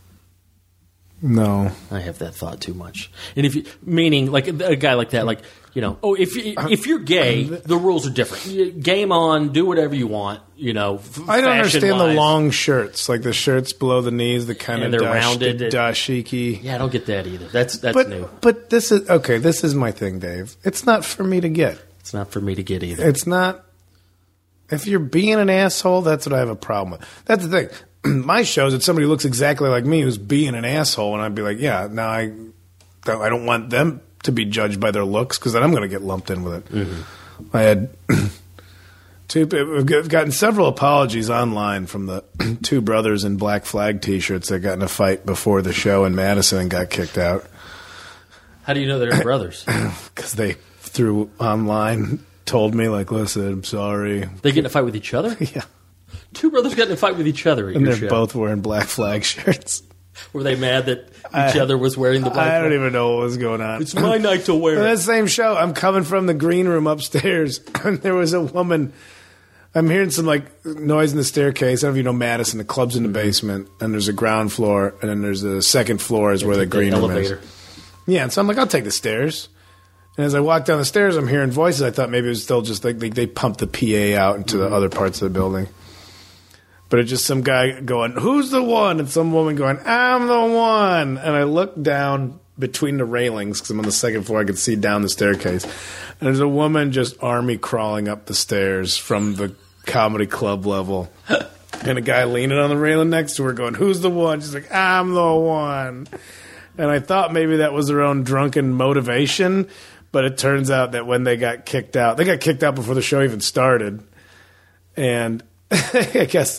Speaker 1: No.
Speaker 2: I have that thought too much. And if you, meaning like a, a guy like that, like, you know, oh, if you- if you're gay, the rules are different. You- Game on, do whatever you want. You know, f-
Speaker 1: I don't understand the
Speaker 2: fashion-wise.
Speaker 1: long shirts, like the shirts below the knees, the kind
Speaker 2: And
Speaker 1: of
Speaker 2: they're
Speaker 1: dash,
Speaker 2: rounded.
Speaker 1: dashiki.
Speaker 2: Yeah, I don't get that either. That's that's
Speaker 1: But
Speaker 2: new.
Speaker 1: but this is okay. This is my thing, Dave. It's not for me to get.
Speaker 2: It's not for me to get either.
Speaker 1: It's not. If you're being an asshole, that's what I have a problem with. That's the thing. My shows, it's somebody who looks exactly like me who's being an asshole, and I'd be like, yeah, no, I, don't- I don't want them to be judged by their looks because then I'm going to get lumped in with it.
Speaker 2: Mm-hmm.
Speaker 1: I had two. I've gotten several apologies online from the two brothers in Black Flag T-shirts that got in a fight before the show in Madison and got kicked out
Speaker 2: How do you know they're brothers?
Speaker 1: because they through online told me like, listen, I'm sorry.
Speaker 2: They get in a fight with each other?
Speaker 1: Yeah.
Speaker 2: Two brothers got in a fight with each other at
Speaker 1: And
Speaker 2: your
Speaker 1: they're
Speaker 2: show.
Speaker 1: both wearing Black Flag shirts.
Speaker 2: Were they mad that each
Speaker 1: I-
Speaker 2: other was wearing the black
Speaker 1: I don't
Speaker 2: flag?
Speaker 1: even know what was going on.
Speaker 2: It's my night to wear
Speaker 1: In that
Speaker 2: it.
Speaker 1: same show, I'm coming from the green room upstairs, and there was a woman. I'm hearing some like noise in the staircase. I don't know if you know Madison. The club's in the basement, and there's a ground floor, and then there's the second floor is where the
Speaker 2: Take
Speaker 1: green room
Speaker 2: elevator.
Speaker 1: is. Yeah, and so I'm like, I'll take the stairs. And as I walk down the stairs, I'm hearing voices. I thought maybe it was still just like they, they pumped the P A out into the other parts of the building. But it's just some guy going, who's the one? And some woman going, I'm the one. And I look down between the railings because I'm on the second floor. I could see down the staircase. And there's a woman just army crawling up the stairs from the comedy club level. And a guy leaning on the railing next to her going, who's the one? She's like, I'm the one. And I thought maybe that was their own drunken motivation. But it turns out that when they got kicked out, they got kicked out before the show even started. And I guess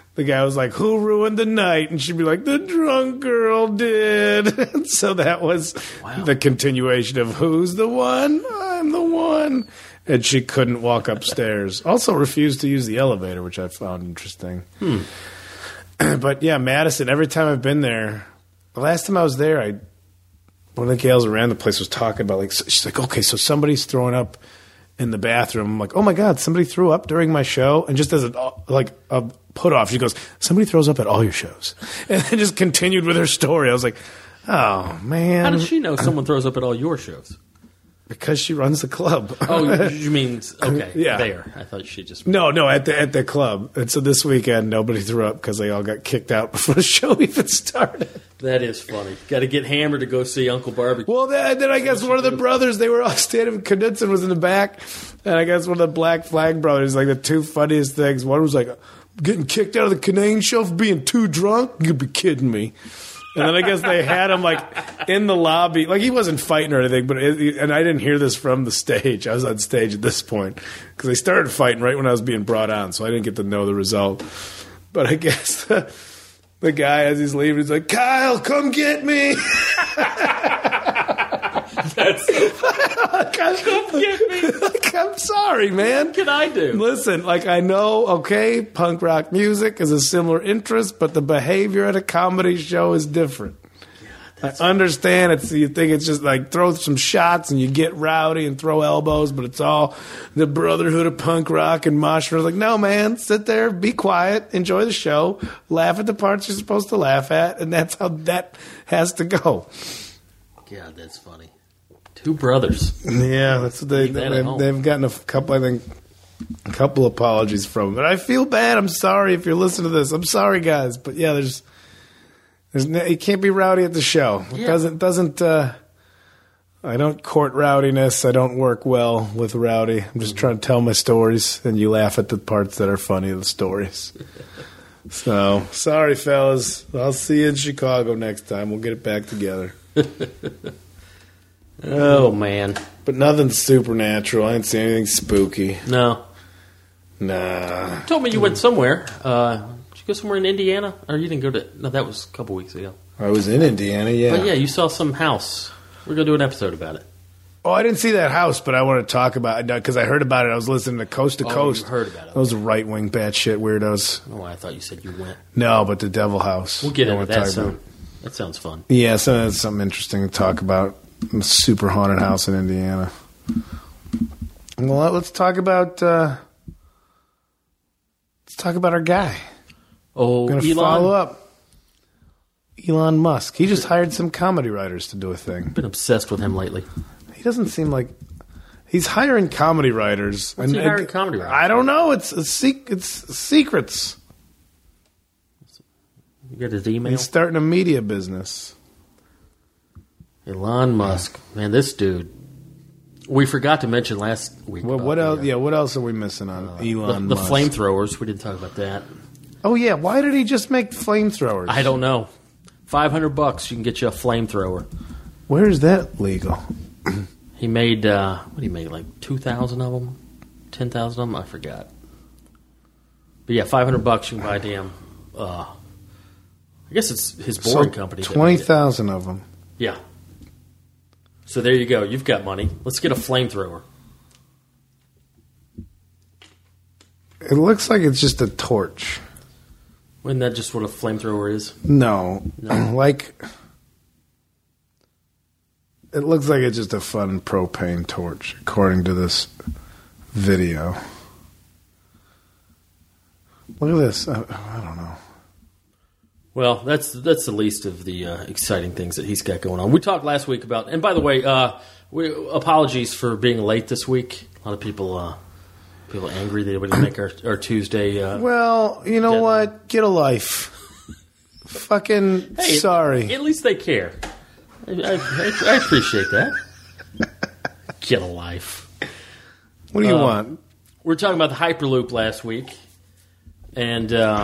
Speaker 1: the guy was like, "Who ruined the night?" And she'd be like, "The drunk girl did." So that was
Speaker 2: Wow.
Speaker 1: the continuation of "Who's the one? I'm the one." And she couldn't walk upstairs. Also refused to use the elevator, which I found interesting.
Speaker 2: Hmm.
Speaker 1: But yeah, Madison, every time I've been there, the last time I was there, I one of the gals around the place was talking about, like, she's like, okay, so somebody's throwing up in the bathroom. I'm like, oh my God, somebody threw up during my show? And just as a, like a put off, she goes, somebody throws up at all your shows. And then just continued with her story. I was like, oh man.
Speaker 2: How does she know someone throws up at all your shows?
Speaker 1: Because she runs the club.
Speaker 2: Oh, you mean, okay,
Speaker 1: Yeah.
Speaker 2: there. I thought she just...
Speaker 1: No, no, at the at the club. And so this weekend, nobody threw up because they all got kicked out before the show even started.
Speaker 2: That is funny. Got to get hammered to go see Uncle Barbecue.
Speaker 1: Well, then, then I guess one of the brothers, they were all standing, Knudsen was in the back, and I guess one of the Black Flag brothers, like the two funniest things. One was like, getting kicked out of the Canadian show for being too drunk? You'd be kidding me. And then I guess they had him, like, in the lobby. Like, he wasn't fighting or anything, but it, and I didn't hear this from the stage. I was on stage at this point. Because they started fighting right when I was being brought on, so I didn't get to know the result. But I guess the, the guy, as he's leaving, he's like, Kyle, come get me.
Speaker 2: That's so funny.
Speaker 1: Come
Speaker 2: get me.
Speaker 1: Like, I'm sorry, man.
Speaker 2: What can I do?
Speaker 1: Listen, like, I know, okay, punk rock music is a similar interest, but the behavior at a comedy show is different. I understand it's you think it's just like throw some shots and you get rowdy and throw elbows, but it's all the brotherhood of punk rock and mosh. Like, no, man, sit there, be quiet, enjoy the show, laugh at the parts you're supposed to laugh at, and that's how that has to go.
Speaker 2: God, that's funny. Two brothers.
Speaker 1: Yeah, that's what they,
Speaker 2: Leave that at
Speaker 1: they've,
Speaker 2: home.
Speaker 1: they've gotten a couple, I think, a couple apologies from them. But I feel bad. I'm sorry if you're listening to this. I'm sorry, guys. But yeah, there's, there's no, you can't be rowdy at the show. It
Speaker 2: Yeah.
Speaker 1: doesn't, doesn't, uh, I don't court rowdiness. I don't work well with rowdy. I'm just trying to tell my stories, and you laugh at the parts that are funny of the stories. So, sorry, fellas. I'll see you in Chicago next time. We'll get it back together.
Speaker 2: Oh, man.
Speaker 1: But nothing supernatural. I didn't see anything spooky.
Speaker 2: No.
Speaker 1: Nah.
Speaker 2: You told me you went somewhere. Uh, did you go somewhere in Indiana? Or you didn't go to... No, that was a couple weeks ago.
Speaker 1: I was in Indiana, yeah.
Speaker 2: But yeah, you saw some house. We're going to do an episode about it.
Speaker 1: Oh, I didn't see that house, but I want to talk about it because I heard about it. I was listening to Coast to
Speaker 2: Oh,
Speaker 1: Coast.
Speaker 2: you heard about it.
Speaker 1: Those right-wing batshit weirdos.
Speaker 2: Oh, I thought you said you went.
Speaker 1: No, but the Devil House.
Speaker 2: We'll get
Speaker 1: I
Speaker 2: into
Speaker 1: wanna
Speaker 2: that
Speaker 1: talk
Speaker 2: soon.
Speaker 1: about.
Speaker 2: That sounds fun.
Speaker 1: Yeah, so that's something interesting to talk about. A super haunted house in Indiana. Well, let's talk about... Uh, let's talk about our guy.
Speaker 2: Oh,
Speaker 1: We're going to
Speaker 2: Elon.
Speaker 1: follow up. Elon Musk. He just hired some comedy writers to do a thing.
Speaker 2: Been obsessed with him lately.
Speaker 1: He doesn't seem like he's hiring comedy writers.
Speaker 2: What's he hiring comedy writers?
Speaker 1: I don't know. It's a sec- it's secrets.
Speaker 2: You got his email?
Speaker 1: He's starting a media business.
Speaker 2: Elon Musk. Man, this dude. We forgot to mention last week.
Speaker 1: What,
Speaker 2: about
Speaker 1: what
Speaker 2: the,
Speaker 1: else?
Speaker 2: uh,
Speaker 1: Yeah, what else are we missing on
Speaker 2: The,
Speaker 1: Elon
Speaker 2: the
Speaker 1: Musk?
Speaker 2: flamethrowers. We didn't talk about that.
Speaker 1: Oh yeah, why did he just make flamethrowers?
Speaker 2: I don't know. Five hundred bucks, you can get you a flamethrower.
Speaker 1: Where is that legal?
Speaker 2: He made uh, what did he make? Like two thousand of them, ten thousand of them. I forgot. But yeah, five hundred bucks, you can buy a damn. Uh, I guess it's his boring company. that
Speaker 1: Twenty
Speaker 2: made it.
Speaker 1: thousand of them.
Speaker 2: Yeah. So there you go. You've got money. Let's get a flamethrower.
Speaker 1: It looks like it's just a torch.
Speaker 2: Isn't that just what a flamethrower is?
Speaker 1: No,
Speaker 2: No.
Speaker 1: like it looks like it's just a fun propane torch, according to this video. Look at this. I, I don't know.
Speaker 2: Well, that's that's the least of the uh, exciting things that he's got going on. We talked last week about, and by the way, uh, we, apologies for being late this week. A lot of people, uh, people angry that we didn't make our, our Tuesday. Uh,
Speaker 1: Well, you know
Speaker 2: Deadline.
Speaker 1: what? Get a life. Fucking
Speaker 2: hey,
Speaker 1: sorry.
Speaker 2: At least they care. I, I, I appreciate that. Get a life.
Speaker 1: What do you
Speaker 2: uh,
Speaker 1: want?
Speaker 2: We were talking about the Hyperloop last week, and uh,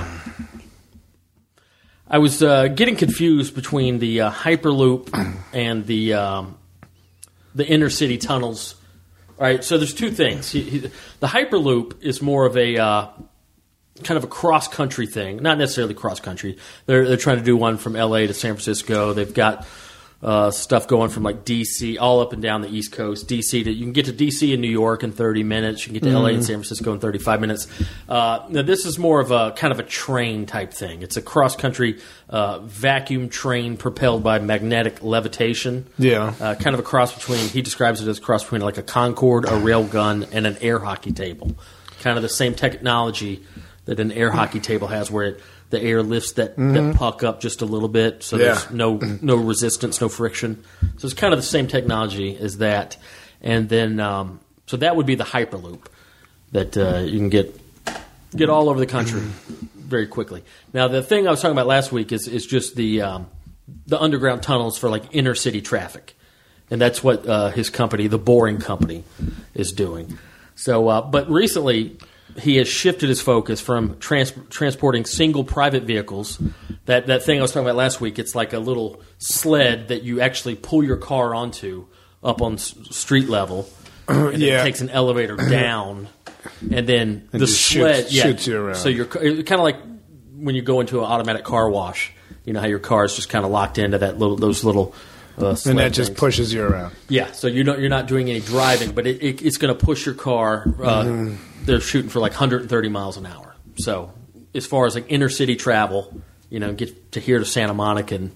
Speaker 2: I was uh, getting confused between the uh, Hyperloop and the um, the inner city tunnels. All right, so there's two things. He, he, the Hyperloop is more of a uh, kind of a cross country thing. Not necessarily cross country. They're they're trying to do one from L A to San Francisco. They've got uh, stuff going from like D C all up and down the East Coast. D C to you can get to D C in New York in thirty minutes. You can get to mm-hmm. L A and San Francisco in thirty-five minutes. Uh, now this is more of a kind of a train type thing. It's a cross country uh, vacuum train propelled by magnetic levitation.
Speaker 1: Yeah,
Speaker 2: uh, kind of a cross between. He describes it as a cross between like a Concorde, a rail gun, and an air hockey table. Kind of the same technology that an air hockey table has, where it, the air lifts that, mm-hmm. that puck up just a little bit, so
Speaker 1: yeah.
Speaker 2: there's no no resistance, no friction. So it's kind of the same technology as that. And then, um, so that would be the Hyperloop that uh, you can get get all over the country very quickly. Now, the thing I was talking about last week is is just the um, the underground tunnels for like inner city traffic, and that's what uh, his company, the Boring Company, is doing. So, uh, but recently, he has shifted his focus from trans- transporting single private vehicles. That that thing I was talking about last week, it's like a little sled that you actually pull your car onto up on s- street level. And then
Speaker 1: yeah.
Speaker 2: it takes an elevator down. And then
Speaker 1: and
Speaker 2: the sled
Speaker 1: shoots,
Speaker 2: yeah,
Speaker 1: shoots you around.
Speaker 2: So you're kind of like when you go into an automatic car wash. You know how your car is just kind of locked into that little those little uh, sled
Speaker 1: and that just
Speaker 2: things.
Speaker 1: pushes you around.
Speaker 2: Yeah, so you're not, you're not doing any driving, but it, it, it's going to push your car. Uh, mm-hmm. They're shooting for like one hundred thirty miles an hour. So as far as like inner city travel, you know, get to here to Santa Monica in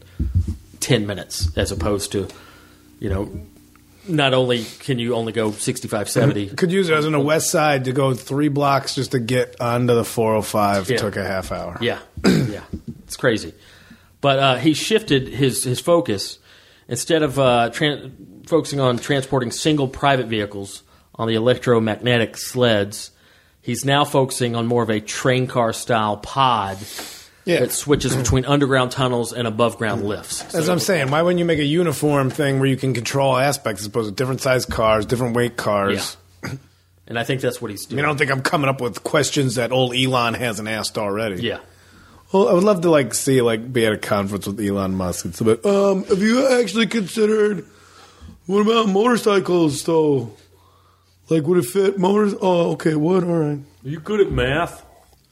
Speaker 2: ten minutes as opposed to, you know, not only can you only go sixty-five, seventy.
Speaker 1: Could use it as on the west side to go three blocks just to get onto the four oh five.
Speaker 2: Yeah.
Speaker 1: Took a half hour.
Speaker 2: Yeah, yeah. It's crazy. But uh, he shifted his, his focus. Instead of uh, tra- focusing on transporting single private vehicles on the electromagnetic sleds, he's now focusing on more of a train car style pod
Speaker 1: yeah.
Speaker 2: that switches between underground tunnels and above ground lifts.
Speaker 1: As so, I'm saying, why wouldn't you make a uniform thing where you can control aspects as opposed to different size cars, different weight cars?
Speaker 2: Yeah. And I think that's what he's doing.
Speaker 1: I mean, I don't think I'm coming up with questions that old Elon hasn't asked already.
Speaker 2: Yeah.
Speaker 1: Well, I would love to like see like be at a conference with Elon Musk and say, um, have you actually considered what about motorcycles though? Like, would it fit motors? Oh, okay, what? All right.
Speaker 2: Are you good at math?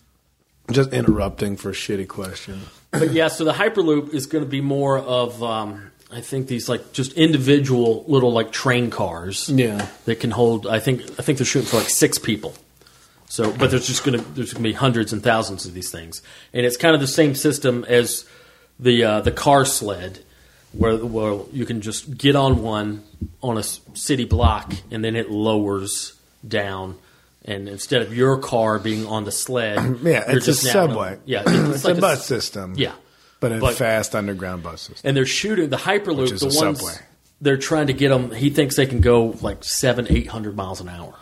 Speaker 1: Just interrupting for a shitty question.
Speaker 2: But yeah, so the Hyperloop is going to be more of, um, I think these like just individual little like train cars.
Speaker 1: Yeah.
Speaker 2: That can hold. I think I think they're shooting for like six people. So, but there's just going to there's going to be hundreds and thousands of these things, and it's kind of the same system as the uh, the car sled, where where you can just get on one on a city block, and then it lowers down, and instead of your car being on the sled,
Speaker 1: yeah,
Speaker 2: you're
Speaker 1: it's
Speaker 2: just
Speaker 1: a
Speaker 2: now
Speaker 1: subway.
Speaker 2: On, yeah, it's,
Speaker 1: it's
Speaker 2: like
Speaker 1: a bus system.
Speaker 2: Yeah,
Speaker 1: but a
Speaker 2: but,
Speaker 1: fast underground bus system.
Speaker 2: And they're shooting the Hyperloop.
Speaker 1: Which is
Speaker 2: the
Speaker 1: a
Speaker 2: ones
Speaker 1: subway.
Speaker 2: They're trying to get them. He thinks they can go like seven, eight hundred miles an hour.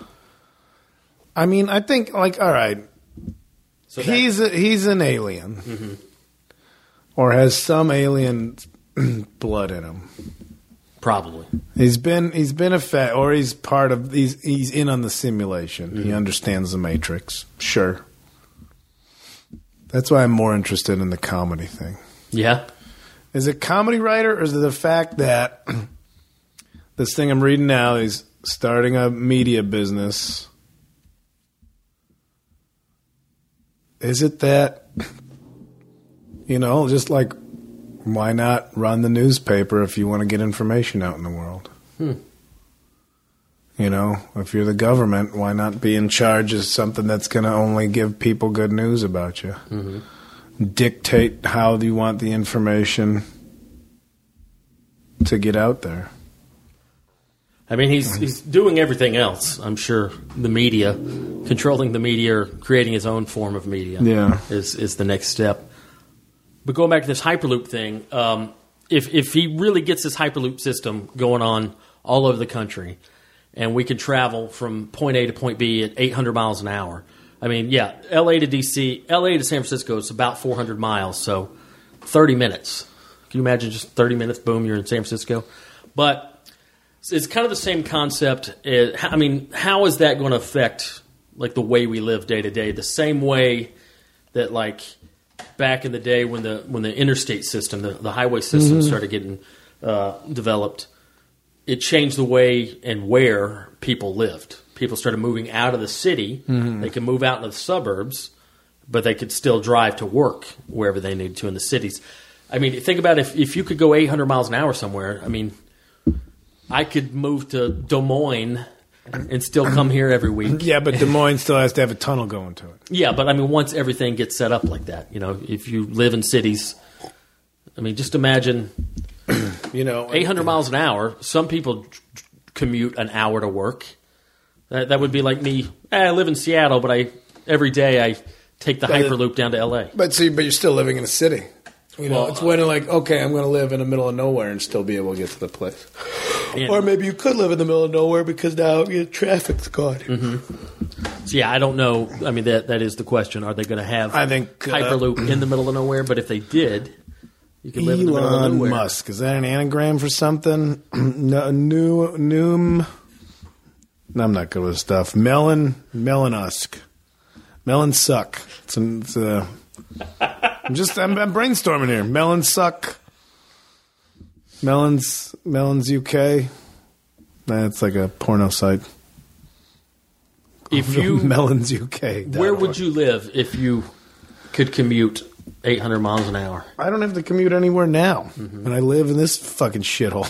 Speaker 1: I mean, I think, like, all right,
Speaker 2: so that,
Speaker 1: he's a, he's an alien,
Speaker 2: mm-hmm.
Speaker 1: or has some alien blood in him.
Speaker 2: Probably.
Speaker 1: He's been he's been a fat, or he's part of he's he's in on the simulation. Mm-hmm. He understands the Matrix. Sure, that's why I'm more interested in the comedy thing.
Speaker 2: Yeah,
Speaker 1: is it comedy writer, or is it the fact that this thing I'm reading now is starting a media business? Is it that, you know, just like, why not run the newspaper if you want to get information out in the world?
Speaker 2: Hmm.
Speaker 1: You know, if you're the government, why not be in charge of something that's going to only give people good news about you?
Speaker 2: Mm-hmm.
Speaker 1: Dictate how you want the information to get out there.
Speaker 2: I mean, he's he's doing everything else. I'm sure the media, controlling the media, or creating his own form of media,
Speaker 1: yeah.
Speaker 2: is is the next step. But going back to this Hyperloop thing, um, if if he really gets this Hyperloop system going on all over the country, and we can travel from point A to point B at eight hundred miles an hour, I mean, yeah, L A to D C, L A to San Francisco is about four hundred miles, so thirty minutes. Can you imagine just thirty minutes? Boom, you're in San Francisco. But it's kind of the same concept. I mean, how is that going to affect like the way we live day to day? The same way that like back in the day when the when the interstate system, the, the highway system mm-hmm. started getting uh, developed, it changed the way and where people lived. People started moving out of the city. Mm-hmm. They can move out into the suburbs, but they could still drive to work wherever they needed to in the cities. I mean, think about if, if you could go eight hundred miles an hour somewhere. I mean, I could move to Des Moines and still come here every week.
Speaker 1: Yeah, but Des Moines still has to have a tunnel going to it.
Speaker 2: Yeah, but I mean, once everything gets set up like that, you know, if you live in cities, I mean, just imagine,
Speaker 1: you know,
Speaker 2: eight hundred miles an hour. Some people commute an hour to work. That, that would be like me. Eh, I live in Seattle, but I every day I take the Hyperloop down to L A.
Speaker 1: But see, but you're still living in a city. You know,
Speaker 2: Well,
Speaker 1: it's when like, okay, I'm going to live in the middle of nowhere and still be able to get to the place.
Speaker 2: Yeah.
Speaker 1: Or maybe you could live in the middle of nowhere because now you know, traffic's gone.
Speaker 2: Mm-hmm. So yeah, I don't know. I mean, that that is the question. Are they going to have
Speaker 1: I think, uh,
Speaker 2: Hyperloop in the middle of nowhere? But if they did, you could live in the middle of
Speaker 1: Elon
Speaker 2: nowhere.
Speaker 1: Musk, is that an anagram for something? no, new, noom. No, I'm not good with stuff. Melon, Melonusk. Melon suck. It's, an, it's a... I'm just I'm, I'm brainstorming here. Melon suck. Melons Melons U K. That's like a porno site.
Speaker 2: If you
Speaker 1: Melons U K.
Speaker 2: Where would you live if you could commute eight hundred miles an hour?
Speaker 1: I don't have to commute anywhere now, mm-hmm. and I live in this fucking shithole.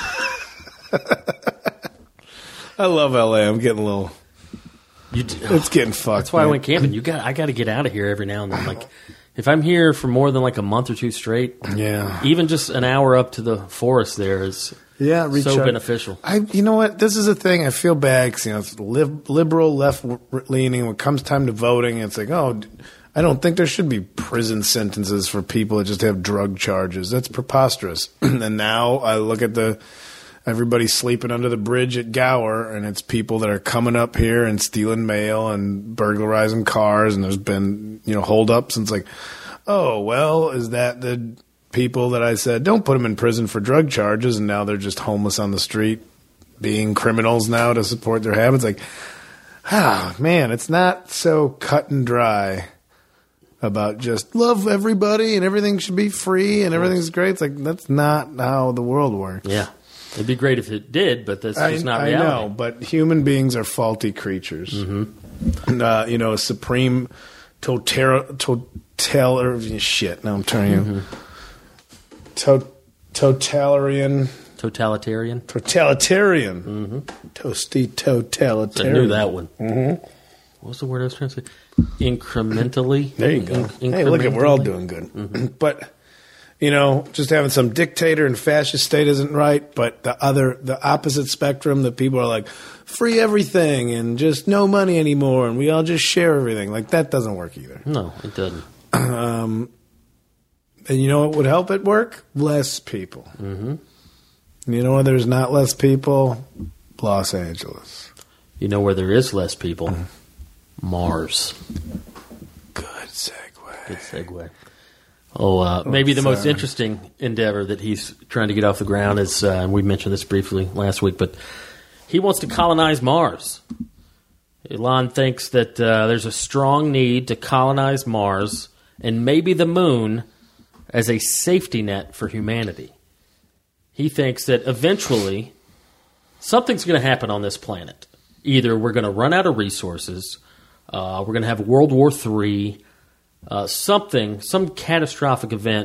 Speaker 1: I love L A. I'm getting a little.
Speaker 2: You do.
Speaker 1: It's getting fucked.
Speaker 2: That's why
Speaker 1: man.
Speaker 2: I went camping. You got I got to get out of here every now and then. Like if I'm here for more than like a month or two straight,
Speaker 1: yeah,
Speaker 2: even just an hour up to the forest there is
Speaker 1: yeah
Speaker 2: so
Speaker 1: recharge.
Speaker 2: beneficial.
Speaker 1: I, you know what? This is a thing. I feel bad because you know it's lib- liberal, left leaning. When it comes time to voting, it's like, oh, I don't think there should be prison sentences for people that just have drug charges. That's preposterous. And now I look at the. Everybody's sleeping under the bridge at Gower, and it's people that are coming up here and stealing mail and burglarizing cars, and there's been, you know, holdups. And it's like, oh, well, is that the people that I said, don't put them in prison for drug charges, and now they're just homeless on the street, being criminals now to support their habits? Like, ah, man, it's not so cut and dry about just love everybody and everything should be free and everything's great. It's like, that's not how the world works.
Speaker 2: Yeah. It'd be great if it did, but that's just
Speaker 1: I,
Speaker 2: not
Speaker 1: I
Speaker 2: reality.
Speaker 1: know, but human beings are faulty creatures. Mm-hmm. And, uh, you know, a supreme total, total shit. Now I'm telling you.
Speaker 2: Mm-hmm.
Speaker 1: To, totalitarian.
Speaker 2: Totalitarian?
Speaker 1: Totalitarian.
Speaker 2: Mm-hmm.
Speaker 1: Toasty totalitarian.
Speaker 2: I knew that one.
Speaker 1: Mm-hmm.
Speaker 2: What was the word I was trying to say? Incrementally?
Speaker 1: There you go.
Speaker 2: In-
Speaker 1: hey, look at we're all doing good.
Speaker 2: Mm-hmm.
Speaker 1: But... You know, just having some dictator and fascist state isn't right, but the other, the opposite spectrum, that people are like, free everything and just no money anymore and we all just share everything. Like, that doesn't work either.
Speaker 2: No, it doesn't.
Speaker 1: Um, and you know what would help it work? Less people.
Speaker 2: Mm-hmm.
Speaker 1: And you know where there's not less people? Los Angeles.
Speaker 2: You know where there is less people? Mm-hmm. Mars.
Speaker 1: Good segue.
Speaker 2: Good segue. Oh, uh, maybe the most interesting endeavor that he's trying to get off the ground is, uh, and we mentioned this briefly last week, but he wants to colonize Mars. Elon thinks that uh, there's a strong need to colonize Mars and maybe the moon as a safety net for humanity. He thinks that eventually something's going to happen on this planet. Either we're going to run out of resources, uh, we're going to have World War Three, Uh, something, some catastrophic event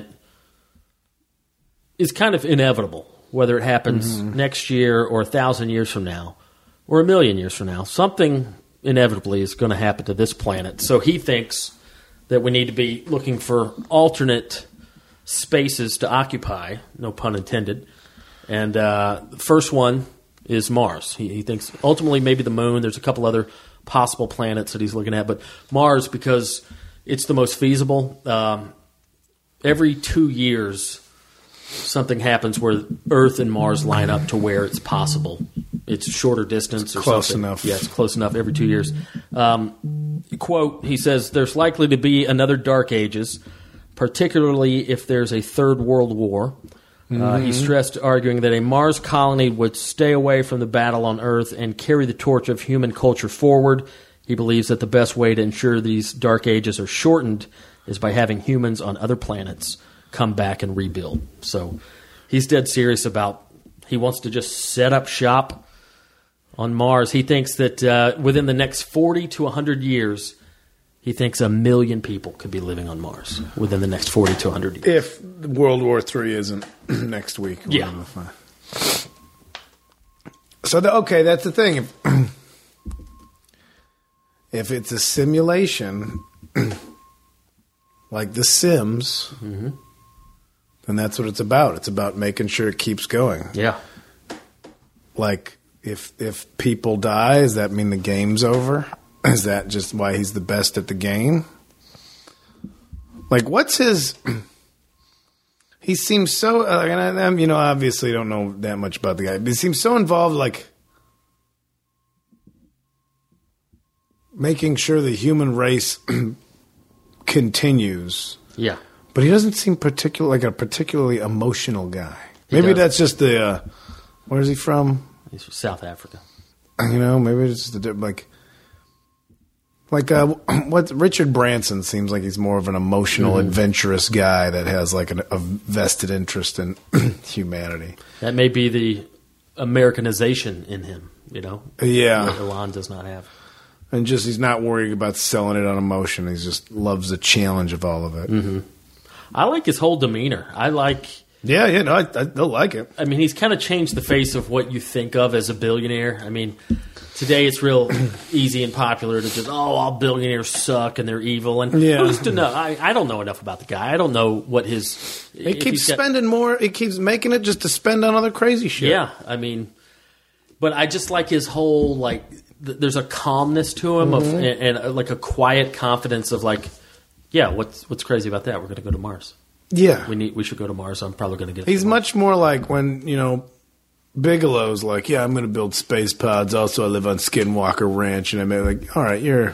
Speaker 2: is kind of inevitable, whether it happens mm-hmm. next year or a thousand years from now or a million years from now. Something inevitably is going to happen to this planet. So he thinks that we need to be looking for alternate spaces to occupy, no pun intended. And uh, the first one is Mars. He, he thinks ultimately maybe the moon. There's a couple other possible planets that he's looking at, but Mars because... it's the most feasible. Um, every two years, something happens where Earth and Mars line up to where it's possible. It's a shorter distance
Speaker 1: it's
Speaker 2: or
Speaker 1: close
Speaker 2: something.
Speaker 1: enough.
Speaker 2: Yeah, it's close enough every two years. Um, quote, he says, there's likely to be another Dark Ages, particularly if there's a third world war. Mm-hmm. Uh, he stressed, arguing that a Mars colony would stay away from the battle on Earth and carry the torch of human culture forward. He believes that the best way to ensure these dark ages are shortened is by having humans on other planets come back and rebuild. So he's dead serious about, he wants to just set up shop on Mars. He thinks that uh, within the next forty to one hundred years, He thinks a million people could be living on Mars within the next forty to one hundred years.
Speaker 1: If World War Three isn't next week.
Speaker 2: Yeah.
Speaker 1: So, the, okay, that's the thing. If, if it's a simulation, like The Sims, mm-hmm. then that's what it's about. It's about making sure it keeps going.
Speaker 2: Yeah.
Speaker 1: Like, if if people die, does that mean the game's over? Is that just why he's the best at the game? Like, what's his... He seems so... Like, and I, you know, obviously don't know that much about the guy, but he seems so involved, like, making sure the human race continues.
Speaker 2: Yeah.
Speaker 1: But he doesn't seem particular like a particularly emotional guy. Maybe that's just the... Uh, where is he from?
Speaker 2: He's from South Africa.
Speaker 1: You know, maybe it's just the... Like... Like uh, what Richard Branson seems like he's more of an emotional, mm-hmm. adventurous guy that has like an, a vested interest in humanity.
Speaker 2: That may be the Americanization in him, you know.
Speaker 1: Yeah,
Speaker 2: that Elon does not have,
Speaker 1: and just he's not worried about selling it on emotion. He just loves the challenge of all of it.
Speaker 2: Mm-hmm. I like his whole demeanor. I like.
Speaker 1: Yeah, yeah, no, I, I they'll like it.
Speaker 2: I mean, he's kind of changed the face of what you think of as a billionaire. I mean. Today it's real easy and popular to just, oh, all billionaires suck and they're evil. And
Speaker 1: yeah.
Speaker 2: who's to know? I, I don't know enough about the guy. I don't know what his...
Speaker 1: He keeps spending got, more. He keeps making it just to spend on other crazy shit.
Speaker 2: Yeah, I mean... But I just like his whole, like... Th- there's a calmness to him mm-hmm. of, and, and uh, like a quiet confidence of like, yeah, what's what's crazy about that? We're going to go to Mars.
Speaker 1: Yeah.
Speaker 2: We need. We should go to Mars. I'm probably going to get...
Speaker 1: He's much more like when, you know... Bigelow's like, yeah, I'm going to build space pods. Also, I live on Skinwalker Ranch. And I'm like, all right, you're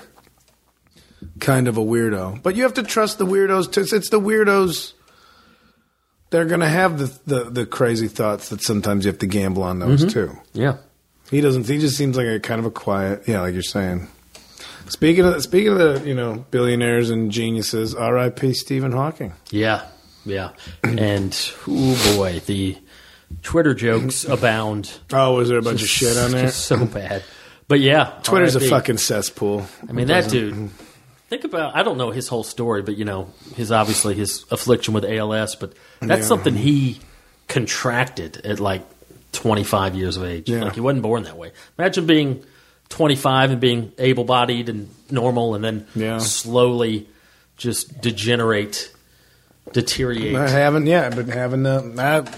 Speaker 1: kind of a weirdo. But you have to trust the weirdos. To, it's the weirdos. They're going to have the, the, the crazy thoughts that sometimes you have to gamble on those, mm-hmm. too.
Speaker 2: Yeah.
Speaker 1: He doesn't. He just seems like a kind of a quiet, yeah, like you're saying. Speaking of, speaking of the, you know, billionaires and geniuses, R I P Stephen Hawking.
Speaker 2: Yeah, yeah. And, oh boy, the... Twitter jokes abound.
Speaker 1: Oh, was there a bunch just, of shit on there?
Speaker 2: So bad. But yeah.
Speaker 1: Twitter's R I P a fucking cesspool.
Speaker 2: I mean, that dude, think about, I don't know his whole story, but, you know, his obviously his affliction with A L S, but that's yeah. something he contracted at like twenty-five years of age.
Speaker 1: Yeah.
Speaker 2: Like, he wasn't born that way. Imagine being twenty-five and being able-bodied and normal and then
Speaker 1: yeah.
Speaker 2: slowly just degenerate, deteriorate.
Speaker 1: I haven't yet, but having uh, that...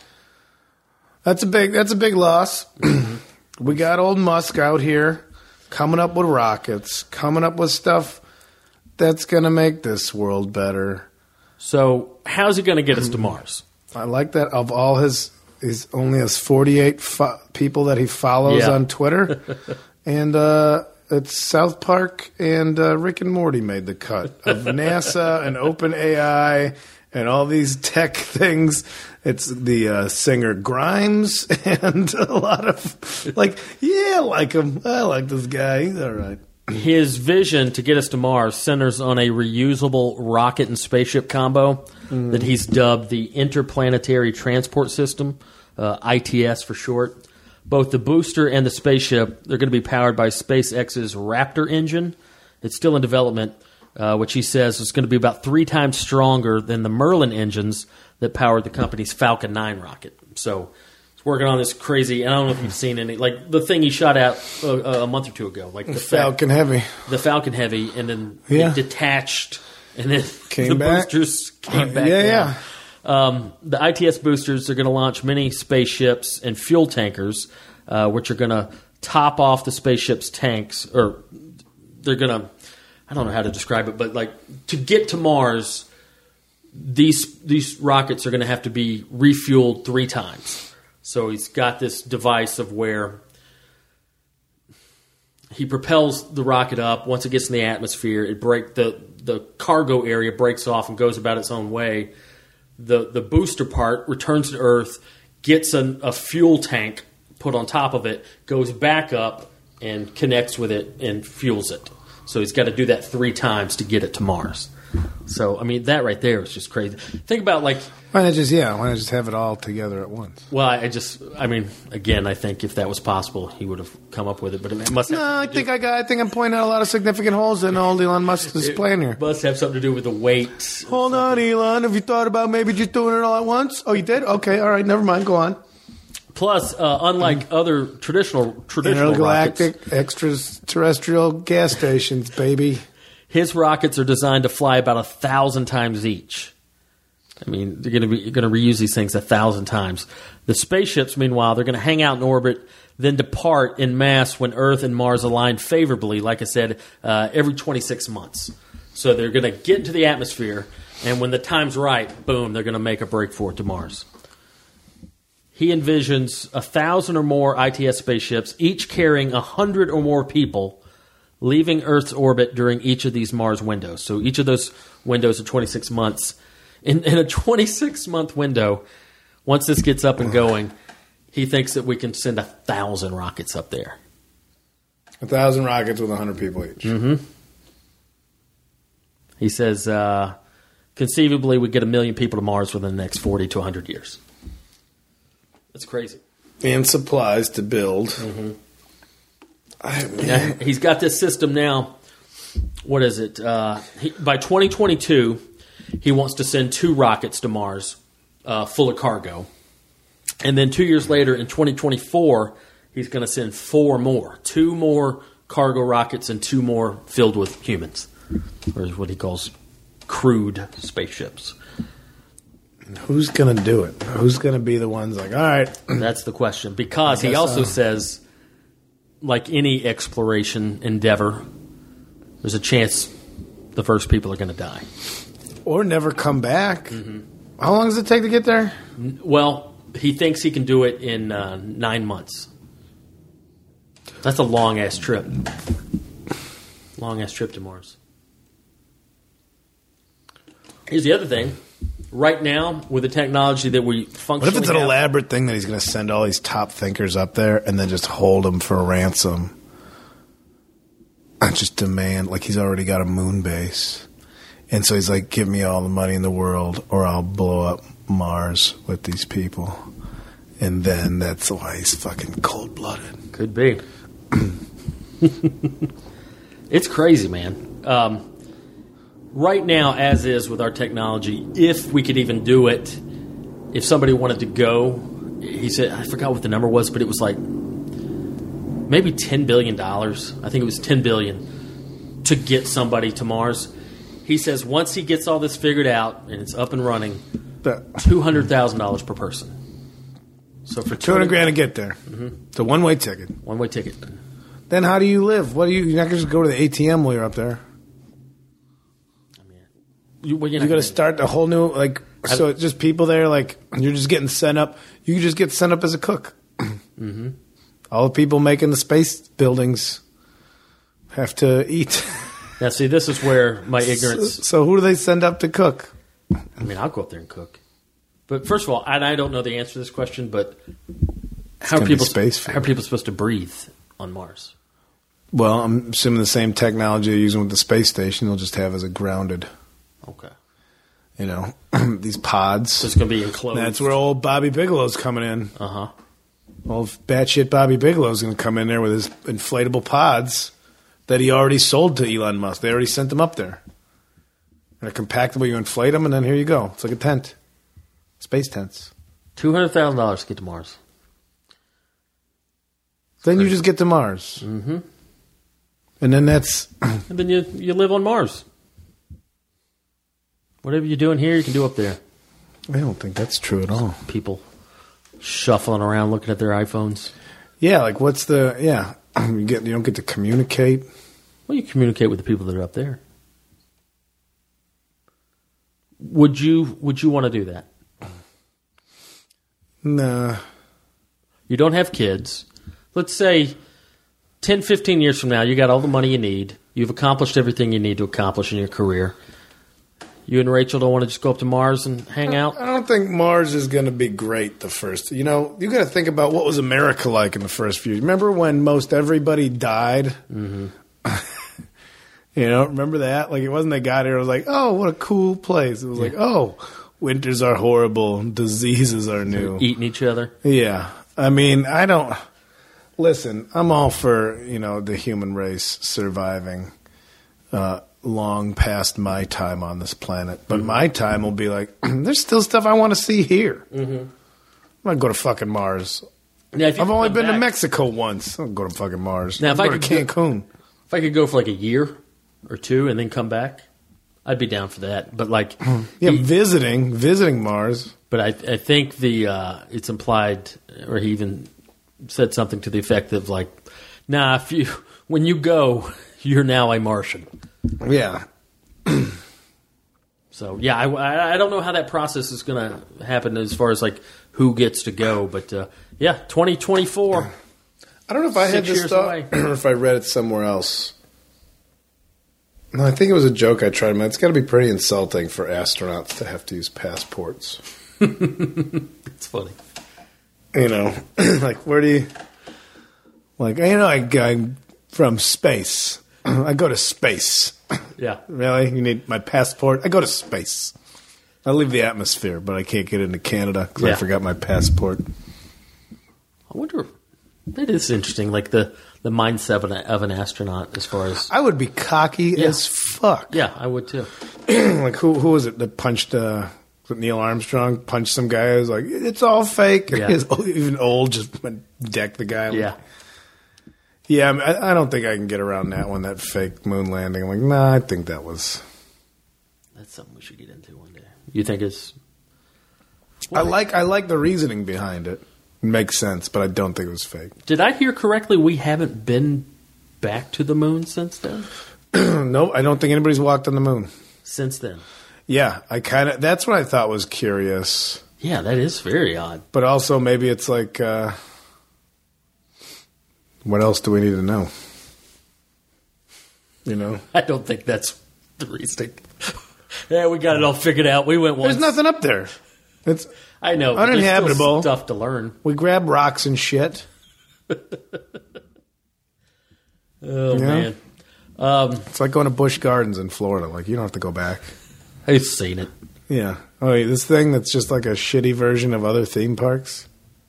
Speaker 1: That's a big. That's a big loss. We got old Musk out here coming up with rockets, coming up with stuff that's going to make this world better.
Speaker 2: So, how's he going to get us to Mars?
Speaker 1: I like that. Of all his, he's only has forty-eight fo- people that he follows
Speaker 2: yeah.
Speaker 1: on Twitter, and uh, it's South Park and uh, Rick and Morty made the cut of NASA and OpenAI and all these tech things. It's the uh, singer Grimes and a lot of, like, yeah, I like him. I like this guy. He's all right.
Speaker 2: His vision to get us to Mars centers on a reusable rocket and spaceship combo mm. that he's dubbed the Interplanetary Transport System, uh, I T S for short. Both the booster and the spaceship, they're going to be powered by SpaceX's Raptor engine. It's still in development, uh, which he says is going to be about three times stronger than the Merlin engines that powered the company's Falcon nine rocket. So he's working on this crazy, and I don't know if you've seen any, like the thing he shot out a, a month or two ago. Like the
Speaker 1: Falcon
Speaker 2: fa-
Speaker 1: Heavy.
Speaker 2: The Falcon Heavy, and then
Speaker 1: yeah.
Speaker 2: it detached, and then
Speaker 1: came
Speaker 2: the
Speaker 1: back.
Speaker 2: boosters came back
Speaker 1: Yeah,
Speaker 2: down.
Speaker 1: yeah.
Speaker 2: Um, the I T S boosters are going to launch many spaceships and fuel tankers, uh, which are going to top off the spaceship's tanks, or they're going to, I don't know how to describe it, but like to get to Mars, these these rockets are going to have to be refueled three times. So he's got this device of where he propels the rocket up. Once it gets in the atmosphere, it break the the cargo area breaks off and goes about its own way. The the booster part returns to Earth, gets a, a fuel tank put on top of it, goes back up and connects with it and fuels it. So he's got to do that three times to get it to Mars. So, I mean, that right there is just crazy. Think about, like...
Speaker 1: Why not just, yeah, why not just have it all together at once?
Speaker 2: Well, I just, I mean, again, I think if that was possible, he would have come up with it, but it must have...
Speaker 1: No, I think I got, I think I'm pointing out a lot of significant holes in old Elon Musk's plan here.
Speaker 2: It must have something to do with the weight.
Speaker 1: Hold on, Elon. Have you thought about maybe just doing it all at once? Oh, you did? Okay, all right, never mind. Go on.
Speaker 2: Plus, uh, unlike other traditional traditional
Speaker 1: Intergalactic
Speaker 2: rockets,
Speaker 1: extraterrestrial gas stations, baby.
Speaker 2: His rockets are designed to fly about a thousand times each. I mean, they're going to be you're going to reuse these things a thousand times. The spaceships, meanwhile, they're going to hang out in orbit, then depart in mass when Earth and Mars align favorably. Like I said, uh, every twenty-six months. So they're going to get into the atmosphere, and when the time's right, boom, they're going to make a break for it to Mars. He envisions a thousand or more I T S spaceships, each carrying a hundred or more people, leaving Earth's orbit during each of these Mars windows. So each of those windows are twenty-six months. In, in a twenty-six month window, once this gets up and going, he thinks that we can send a thousand rockets up there.
Speaker 1: A thousand rockets with a hundred people each.
Speaker 2: Mm-hmm. He says, uh, conceivably, we get a million people to Mars within the next forty to one hundred years. That's crazy.
Speaker 1: And supplies to build.
Speaker 2: Mm-hmm.
Speaker 1: I,
Speaker 2: Yeah, he's got this system now. What is it? Uh, he, by twenty twenty-two, he wants to send two rockets to Mars uh, full of cargo. And then two years later, in twenty twenty-four, he's going to send four more. Two more cargo rockets and two more filled with humans. Or what he calls crewed spaceships.
Speaker 1: Who's going to do it? Who's going to be the ones like, all right.
Speaker 2: That's the question. Because he
Speaker 1: guess
Speaker 2: also
Speaker 1: so.
Speaker 2: says, like any exploration endeavor, there's a chance the first people are going to die.
Speaker 1: Or never come back. Mm-hmm. How long does it take to get there?
Speaker 2: Well, he thinks he can do it in uh, nine months. That's a long-ass trip. Long-ass trip to Mars. Here's the other thing. Right now, with the technology that we functionally
Speaker 1: What if it's an
Speaker 2: have,
Speaker 1: elaborate thing that he's going to send all these top thinkers up there and then just hold them for ransom? And just demand, like he's already got a moon base. And so he's like, give me all the money in the world or I'll blow up Mars with these people. And then that's why he's fucking cold-blooded.
Speaker 2: Could be. It's crazy, man. Um, right now, as is with our technology, if we could even do it, if somebody wanted to go, he said, I forgot what the number was, but it was like maybe ten billion dollars. I think it was ten billion dollars to get somebody to Mars. He says once he gets all this figured out and it's up and running, two hundred thousand dollars per person. So for
Speaker 1: two hundred grand to get there. Mm-hmm. It's a one-way ticket.
Speaker 2: One-way ticket.
Speaker 1: Then how do you live? What do you? You're not going to just go to the A T M while you're up there.
Speaker 2: You, well,
Speaker 1: you got to start a whole new like. So it's just people there, like you're just getting sent up. You just get sent up as a cook.
Speaker 2: Mm-hmm.
Speaker 1: All the people making the space buildings have to eat.
Speaker 2: Now, see, this is where my ignorance.
Speaker 1: So, so who do they send up to cook?
Speaker 2: I mean, I'll go up there and cook. But first of all, and I don't know the answer to this question, but how are people
Speaker 1: space
Speaker 2: how are people supposed to breathe on Mars?
Speaker 1: Well, I'm assuming the same technology they're using with the space station, they'll just have as a grounded.
Speaker 2: Okay.
Speaker 1: You know, these pods.
Speaker 2: So it's going to be enclosed.
Speaker 1: That's where old Bobby Bigelow's coming in.
Speaker 2: Uh huh.
Speaker 1: Old batshit Bobby Bigelow's going to come in there with his inflatable pods that he already sold to Elon Musk. They already sent them up there. They're compactable. You inflate them, and then here you go. It's like a tent. Space tents.
Speaker 2: two hundred thousand dollars to get to Mars.
Speaker 1: Then you just get to Mars.
Speaker 2: Mm-hmm.
Speaker 1: And then that's...
Speaker 2: and then you you live on Mars. Whatever you're doing here, you can do up there.
Speaker 1: I don't think that's true at all.
Speaker 2: People shuffling around looking at their iPhones.
Speaker 1: Yeah, like what's the... Yeah, you, get, you don't get to communicate.
Speaker 2: Well, you communicate with the people that are up there. Would you Would you want to do that?
Speaker 1: Nah.
Speaker 2: You don't have kids. Let's say ten, fifteen years from now, you got all the money you need. You've accomplished everything you need to accomplish in your career. You and Rachel don't want to just go up to Mars and hang out?
Speaker 1: I don't think Mars is going to be great the first. You know, you got to think about what was America like in the first few. Remember when most everybody died?
Speaker 2: Mm-hmm.
Speaker 1: You know, remember that? Like, it wasn't they got here, it was like, oh, what a cool place. It was like, oh, winters are horrible, diseases are new.
Speaker 2: Eating each other.
Speaker 1: Yeah. I mean, I don't... Listen, I'm all for, you know, the human race surviving uh, long past my time on this planet. But mm-hmm. my time will be like, there's still stuff I want to see here. Mm-hmm. I'm going to go to fucking Mars.
Speaker 2: Yeah, if
Speaker 1: I've only been
Speaker 2: back,
Speaker 1: to Mexico once. I'll go to fucking Mars.
Speaker 2: Now, if
Speaker 1: I'll
Speaker 2: I
Speaker 1: go
Speaker 2: could
Speaker 1: to Cancun.
Speaker 2: Go, if I could go for like a year or two and then come back, I'd be down for that. But like,
Speaker 1: yeah,
Speaker 2: he,
Speaker 1: visiting, visiting Mars.
Speaker 2: But I, I think the uh, it's implied, or he even said something to the effect of like, nah, if you when you go, you're now a Martian.
Speaker 1: Yeah.
Speaker 2: So yeah, I, I don't know how that process is going to happen as far as like who gets to go, but uh, yeah, twenty twenty-four.
Speaker 1: I don't know if I had this thought or if I read it somewhere else. No, I think it was a joke I tried. It's got to be pretty insulting for astronauts to have to use passports.
Speaker 2: It's funny.
Speaker 1: You know, like, where do you... Like, you know, I, I'm from space. I go to space.
Speaker 2: Yeah.
Speaker 1: Really? You need my passport? I go to space. I leave the atmosphere, but I can't get into Canada because
Speaker 2: yeah.
Speaker 1: I forgot my passport.
Speaker 2: I wonder... That is interesting, like the, the mindset of an, of an astronaut as far as...
Speaker 1: I would be cocky
Speaker 2: yeah.
Speaker 1: as fuck.
Speaker 2: Yeah, I would too.
Speaker 1: Like, who who was it that punched... Uh, Neil Armstrong punched some guy who was like, it's all fake.
Speaker 2: Yeah.
Speaker 1: He's even old, just decked the guy. Like,
Speaker 2: yeah.
Speaker 1: Yeah, I, mean, I, I don't think I can get around that one, that fake moon landing. I'm like, nah, I think that was...
Speaker 2: That's something we should get into one day. You think it's...
Speaker 1: I like I like the reasoning behind it. It makes sense, but I don't think it was fake.
Speaker 2: Did I hear correctly we haven't been back to the moon since then?
Speaker 1: Nope, I don't think anybody's walked on the moon.
Speaker 2: Since then?
Speaker 1: Yeah, I kind of... That's what I thought was curious.
Speaker 2: Yeah, that is very odd.
Speaker 1: But also maybe it's like... Uh, what else do we need to know? You know?
Speaker 2: I don't think that's the reason. Yeah, we got it all figured out. We went once.
Speaker 1: There's nothing up there. It's
Speaker 2: I know.
Speaker 1: uninhabitable.
Speaker 2: There's still stuff to learn.
Speaker 1: We grab rocks and shit.
Speaker 2: Oh,
Speaker 1: yeah.
Speaker 2: man. Um,
Speaker 1: it's like going to Busch Gardens in Florida. Like, you don't have to go back.
Speaker 2: I've seen it.
Speaker 1: Yeah. Oh, wait, this thing that's just like a shitty version of other theme parks?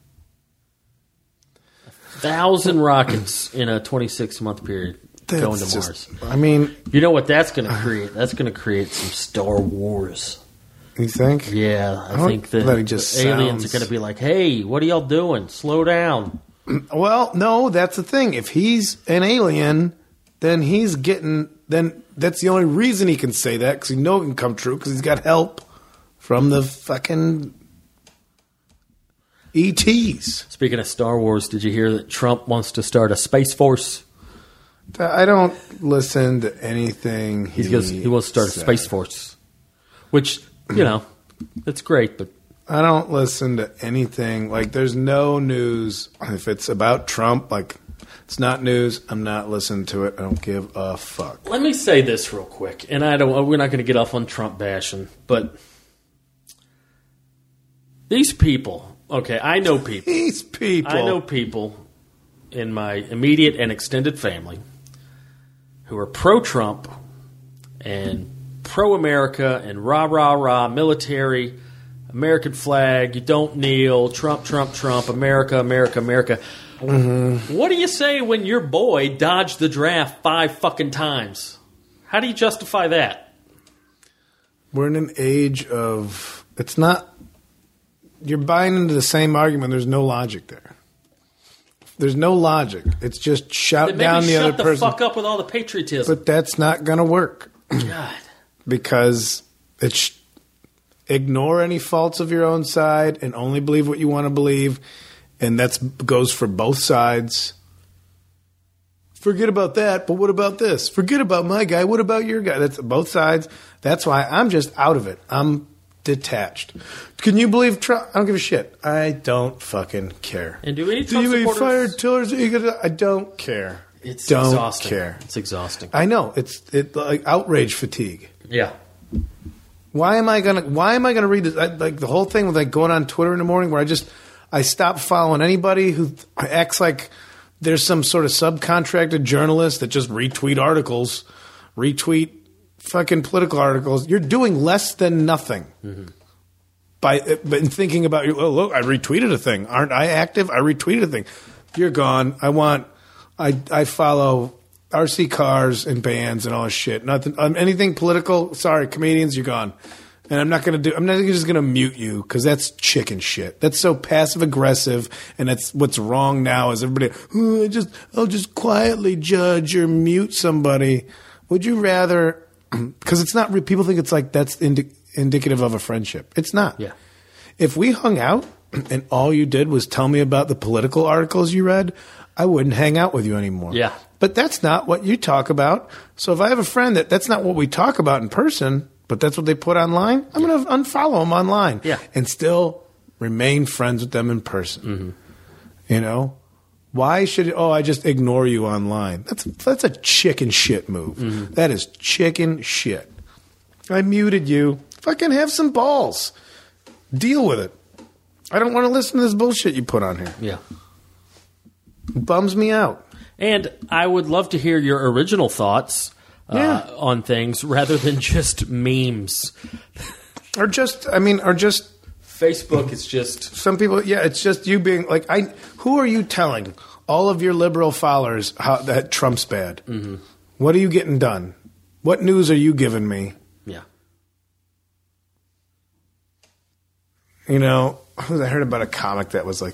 Speaker 2: Thousand rockets in a twenty-six month period
Speaker 1: That's
Speaker 2: going to
Speaker 1: just,
Speaker 2: Mars.
Speaker 1: I mean...
Speaker 2: You know what that's going to create? That's going to create some Star Wars.
Speaker 1: You think?
Speaker 2: Yeah, I,
Speaker 1: I
Speaker 2: think the,
Speaker 1: that just
Speaker 2: the aliens
Speaker 1: sounds...
Speaker 2: are going to be like, hey, what are y'all doing? Slow down.
Speaker 1: Well, no, that's the thing. If he's an alien, then he's getting... Then that's the only reason he can say that, because he knows it can come true, because he's got help from the fucking E Ts.
Speaker 2: Speaking of Star Wars, did you hear that Trump wants to start a Space Force?
Speaker 1: I don't listen to anything he
Speaker 2: He goes, he wants to start
Speaker 1: said.
Speaker 2: a Space Force, which, you know, that's great, but...
Speaker 1: I don't listen to anything. Like, there's no news. If it's about Trump, like, it's not news. I'm not listening to it. I don't give a fuck.
Speaker 2: Let me say this real quick, and I don't. We're not going to get off on Trump bashing, but these people... Okay, I know people.
Speaker 1: These people.
Speaker 2: I know people in my immediate and extended family who are pro-Trump and pro-America and rah-rah-rah, military, American flag, you don't kneel, Trump, Trump, Trump, America, America, America. Mm-hmm. What do you say when your boy dodged the draft five fucking times? How do you justify that?
Speaker 1: We're in an age of... It's not... You're buying into the same argument. There's no logic there. There's no logic. It's just shout
Speaker 2: then
Speaker 1: down the
Speaker 2: shut
Speaker 1: other
Speaker 2: the
Speaker 1: person.
Speaker 2: fuck up with all the patriotism.
Speaker 1: But that's not going to work.
Speaker 2: God.
Speaker 1: Because it's ignore any faults of your own side and only believe what you want to believe. And that goes for both sides. Forget about that, but what about this? Forget about my guy. What about your guy? That's both sides. That's why I'm just out of it. I'm detached. Can you believe Trump? I don't give a shit. I don't fucking care.
Speaker 2: And do any
Speaker 1: Do
Speaker 2: Trump
Speaker 1: you
Speaker 2: supporters...
Speaker 1: fired Tillers? Are you gonna, I don't care.
Speaker 2: It's
Speaker 1: don't
Speaker 2: exhausting.
Speaker 1: care.
Speaker 2: It's exhausting.
Speaker 1: I know. It's it like outrage fatigue.
Speaker 2: Yeah.
Speaker 1: Why am I gonna? Why am I gonna read this? I, like the whole thing with like going on Twitter in the morning, where I just I stop following anybody who acts like there's some sort of subcontracted journalist that just retweet articles retweet fucking political articles, you're doing less than nothing. Mm-hmm. By but in thinking about you, oh, look, I retweeted a thing. Aren't I active? I retweeted a thing. You're gone. I want. I I follow R C cars and bands and all this shit. Nothing. Um, anything political. Sorry, comedians, you're gone. And I'm not gonna do. I'm not just gonna mute you because that's chicken shit. That's so passive aggressive, and that's what's wrong now. Is everybody? Oh, I just I'll just quietly judge or mute somebody. Would you rather? Because it's not. People think it's like that's indi- indicative of a friendship. It's not.
Speaker 2: Yeah.
Speaker 1: If we hung out and all you did was tell me about the political articles you read, I wouldn't hang out with you anymore.
Speaker 2: Yeah.
Speaker 1: But that's not what you talk about. So if I have a friend that that's not what we talk about in person, but that's what they put online, I'm yeah. going to unfollow them online.
Speaker 2: Yeah.
Speaker 1: And still remain friends with them in person. Mm-hmm. You know? Why should, oh, I just ignore you online? That's that's a chicken shit move. Mm-hmm. That is chicken shit. I muted you. Fucking have some balls. Deal with it. I don't want to listen to this bullshit you put on here.
Speaker 2: Yeah.
Speaker 1: It bums me out.
Speaker 2: And I would love to hear your original thoughts uh, yeah. on things rather than just memes.
Speaker 1: Or just, I mean, or just...
Speaker 2: Facebook is just...
Speaker 1: Some people, yeah, it's just you being like, I. Who are you telling all of your liberal followers how that Trump's bad? Mm-hmm. What are you getting done? What news are you giving me?
Speaker 2: Yeah.
Speaker 1: You know, I heard about a comic that was like...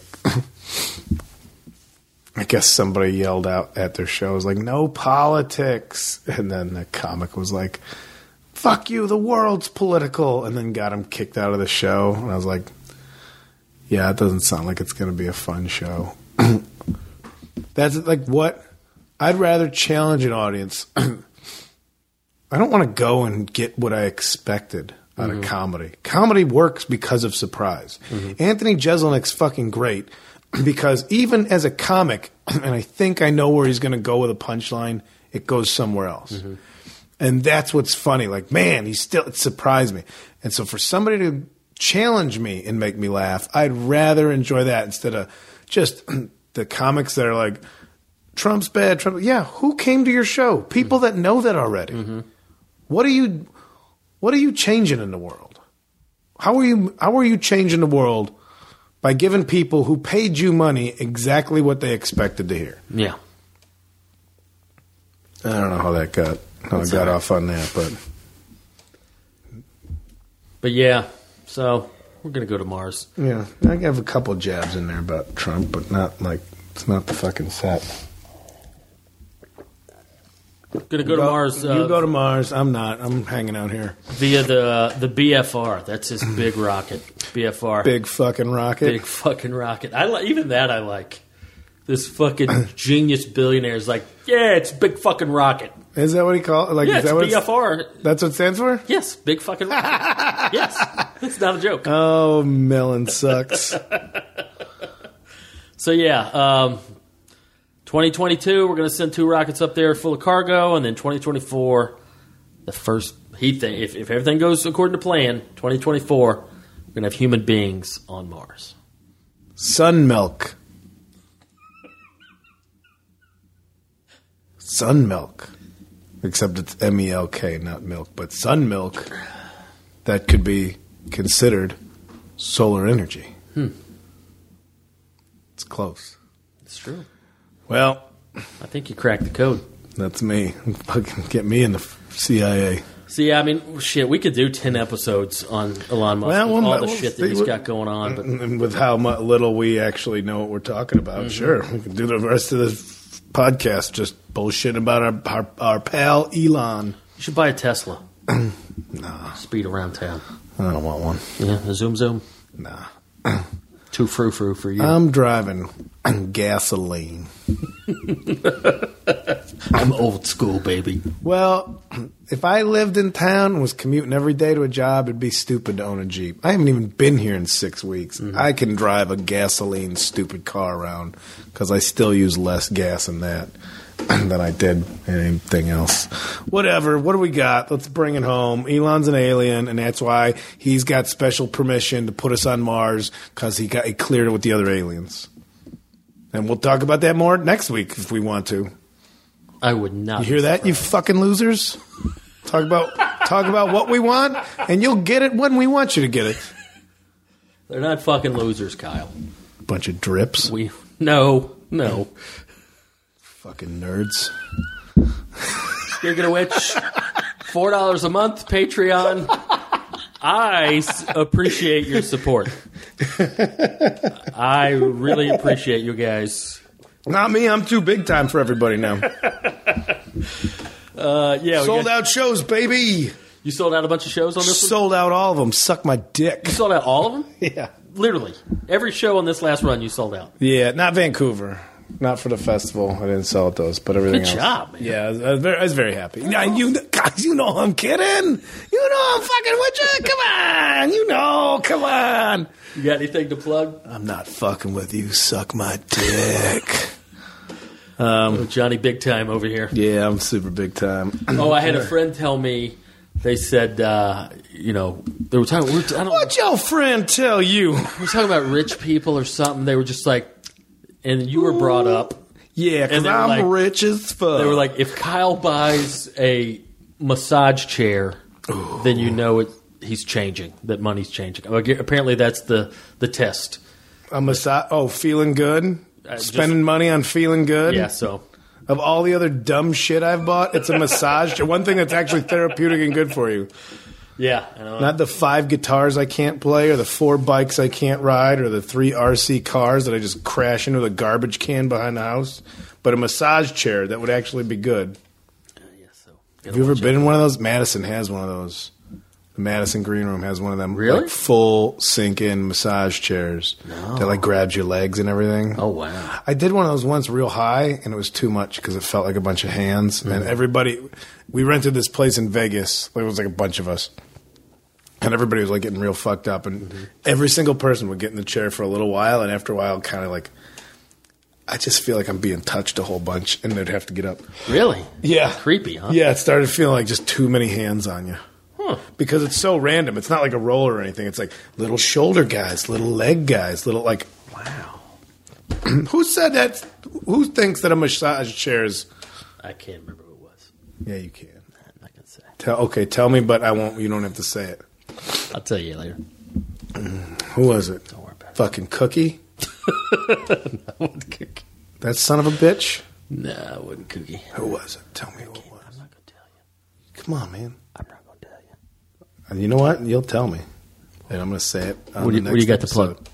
Speaker 1: I guess somebody yelled out at their show, it was like, no politics. And then the comic was like, fuck you, the world's political. And then got him kicked out of the show. And I was like, yeah, it doesn't sound like it's going to be a fun show. That's like what? I'd rather challenge an audience. I don't want to go and get what I expected out mm-hmm. of comedy. Comedy works because of surprise. Mm-hmm. Anthony Jeselnik's fucking great. Because even as a comic, and I think I know where he's going to go with a punchline, it goes somewhere else. Mm-hmm. And that's what's funny. Like, man, he still it surprised me. And so for somebody to challenge me and make me laugh, I'd rather enjoy that instead of just the comics that are like, Trump's bad, Trump. Yeah, who came to your show? People mm-hmm. that know that already. Mm-hmm. What are you what are you changing in the world? How are you how are you changing the world? By giving people who paid you money exactly what they expected to hear.
Speaker 2: Yeah.
Speaker 1: I don't know how that got how That's I got right. off on that, but
Speaker 2: But yeah, so we're gonna go to Mars.
Speaker 1: Yeah. I have a couple jabs in there about Trump, but not like it's not the fucking set.
Speaker 2: Gonna go, go to Mars.
Speaker 1: Uh, you go to Mars. I'm not. I'm hanging out here
Speaker 2: via the uh, the B F R. That's his big rocket. B F R.
Speaker 1: Big fucking rocket.
Speaker 2: Big fucking rocket. I like even that. I like this fucking genius billionaire is like, yeah, it's big fucking rocket.
Speaker 1: Is that what he called? Like,
Speaker 2: yeah,
Speaker 1: is that
Speaker 2: it's
Speaker 1: what
Speaker 2: B F R.
Speaker 1: It's, that's what it stands for.
Speaker 2: Yes, big fucking rocket. Yes, it's not a joke.
Speaker 1: Oh, melon sucks.
Speaker 2: So yeah. Um, twenty twenty-two, we're going to send two rockets up there full of cargo, and then twenty twenty-four, the first he think if, if everything goes according to plan, twenty twenty-four, we're going to have human beings on Mars.
Speaker 1: Sun milk. Sun milk. Except it's M E L K, not milk, but sun milk. That could be considered solar energy.
Speaker 2: Hmm.
Speaker 1: It's close.
Speaker 2: It's true.
Speaker 1: Well,
Speaker 2: I think you cracked the code.
Speaker 1: That's me. Fucking get me in the C I A.
Speaker 2: See, I mean, shit, we could do ten episodes on Elon Musk well, with all the we'll shit that he's with, got going on. But
Speaker 1: and with how much, little we actually know what we're talking about, mm-hmm. sure. We can do the rest of the podcast just bullshit about our, our, our pal Elon.
Speaker 2: You should buy a Tesla.
Speaker 1: Nah.
Speaker 2: Speed around town.
Speaker 1: I don't want one.
Speaker 2: Yeah, a Zoom Zoom?
Speaker 1: Nah.
Speaker 2: Too frou-frou for you.
Speaker 1: I'm driving gasoline.
Speaker 2: I'm old school, baby.
Speaker 1: Well, if I lived in town and was commuting every day to a job, it'd be stupid to own a Jeep. I haven't even been here in six weeks. Mm-hmm. I can drive a gasoline stupid car around because I still use less gas in that than I did anything else. Whatever. What do we got? Let's bring it home. Elon's an alien, and that's why he's got special permission to put us on Mars because he got he cleared it with the other aliens. And we'll talk about that more next week if we want to.
Speaker 2: I would not.
Speaker 1: You hear that, you fucking losers? Talk about talk about what we want, and you'll get it when we want you to get it.
Speaker 2: They're not fucking losers, Kyle.
Speaker 1: Bunch of drips.
Speaker 2: We no, no.
Speaker 1: Fucking nerds.
Speaker 2: Speaking of which, four dollars a month, Patreon. I s- appreciate your support. I really appreciate you guys.
Speaker 1: Not me. I'm too big time for everybody now.
Speaker 2: Uh, yeah, we
Speaker 1: Sold
Speaker 2: got-
Speaker 1: out shows, baby.
Speaker 2: You sold out a bunch of shows on this one?
Speaker 1: Sold out all of them. Suck my dick.
Speaker 2: You sold out all of them?
Speaker 1: Yeah.
Speaker 2: Literally. Every show on this last run you sold out.
Speaker 1: Yeah, not Vancouver. Not for the festival. I didn't sell at those, but everything
Speaker 2: Good
Speaker 1: else.
Speaker 2: job, man.
Speaker 1: Yeah, I was, I was very, I was very happy. Yeah, you guys, you know I'm kidding. You know I'm fucking with you. Come on. You know, come on.
Speaker 2: You got anything to plug?
Speaker 1: I'm not fucking with you. Suck my dick.
Speaker 2: Oh, Johnny Big Time over here.
Speaker 1: Yeah, I'm super big time.
Speaker 2: Oh, I had a friend tell me, they said, uh, you know, they were talking, we were, I don't,
Speaker 1: What'd your friend tell you?
Speaker 2: we were talking about rich people or something. They were just like, and you were brought up.
Speaker 1: Yeah, because
Speaker 2: And they were
Speaker 1: I'm
Speaker 2: like-
Speaker 1: rich as fuck.
Speaker 2: They were like, if Kyle buys a massage chair, then you know it. He's changing. That money's changing. Apparently, that's the the test.
Speaker 1: a massage. Oh, feeling good.
Speaker 2: Uh, just-
Speaker 1: Spending money on feeling good.
Speaker 2: Yeah. So
Speaker 1: Of all the other dumb shit I've bought, it's a massage. One thing that's actually therapeutic and good for you.
Speaker 2: yeah, I know.
Speaker 1: Not the five guitars I can't play, or the four bikes I can't ride, or the three R C cars that I just crash into the garbage can behind the house, but a massage chair that would actually be good.
Speaker 2: yeah, so
Speaker 1: Have you ever been in one of those? Madison has one of those. The Madison Green Room has one of them,
Speaker 2: Really?
Speaker 1: like full sink-in massage chairs that like grabs your legs and everything.
Speaker 2: Oh wow.
Speaker 1: I did one of those once real high, and it was too much because it felt like a bunch of hands.
Speaker 2: Mm-hmm.
Speaker 1: And everybody, we rented this place in Vegas. There was like a bunch of us. And everybody was like getting real fucked up. And
Speaker 2: Mm-hmm.
Speaker 1: every single person would get in the chair for a little while. And after a while, kind of like, I just feel like I'm being touched a whole bunch. And they'd have to get up.
Speaker 2: Really?
Speaker 1: Yeah.
Speaker 2: Creepy, huh?
Speaker 1: Yeah, it started feeling like just too many hands on you.
Speaker 2: Huh.
Speaker 1: Because it's so random. It's not like a roller or anything. It's like little shoulder guys, little leg guys, little like.
Speaker 2: Wow.
Speaker 1: Who said that? Who thinks that a massage chair is?
Speaker 2: I can't remember who it was.
Speaker 1: Yeah, you can.
Speaker 2: I'm not gonna say.
Speaker 1: Tell okay, tell me, but I won't. You don't have to say it.
Speaker 2: I'll tell you later.
Speaker 1: Who was it?
Speaker 2: Don't worry about it.
Speaker 1: Fucking Cookie.
Speaker 2: I wouldn't cook.
Speaker 1: That son of a bitch.
Speaker 2: No, I wouldn't cookie.
Speaker 1: Who was it? Tell me who it
Speaker 2: I'm
Speaker 1: was.
Speaker 2: not gonna tell you.
Speaker 1: Come on, man.
Speaker 2: I'm not gonna tell you.
Speaker 1: And you know what? You'll tell me, and I'm going to say it. On
Speaker 2: What do you,
Speaker 1: the
Speaker 2: what do you got
Speaker 1: next
Speaker 2: to plug?
Speaker 1: episode.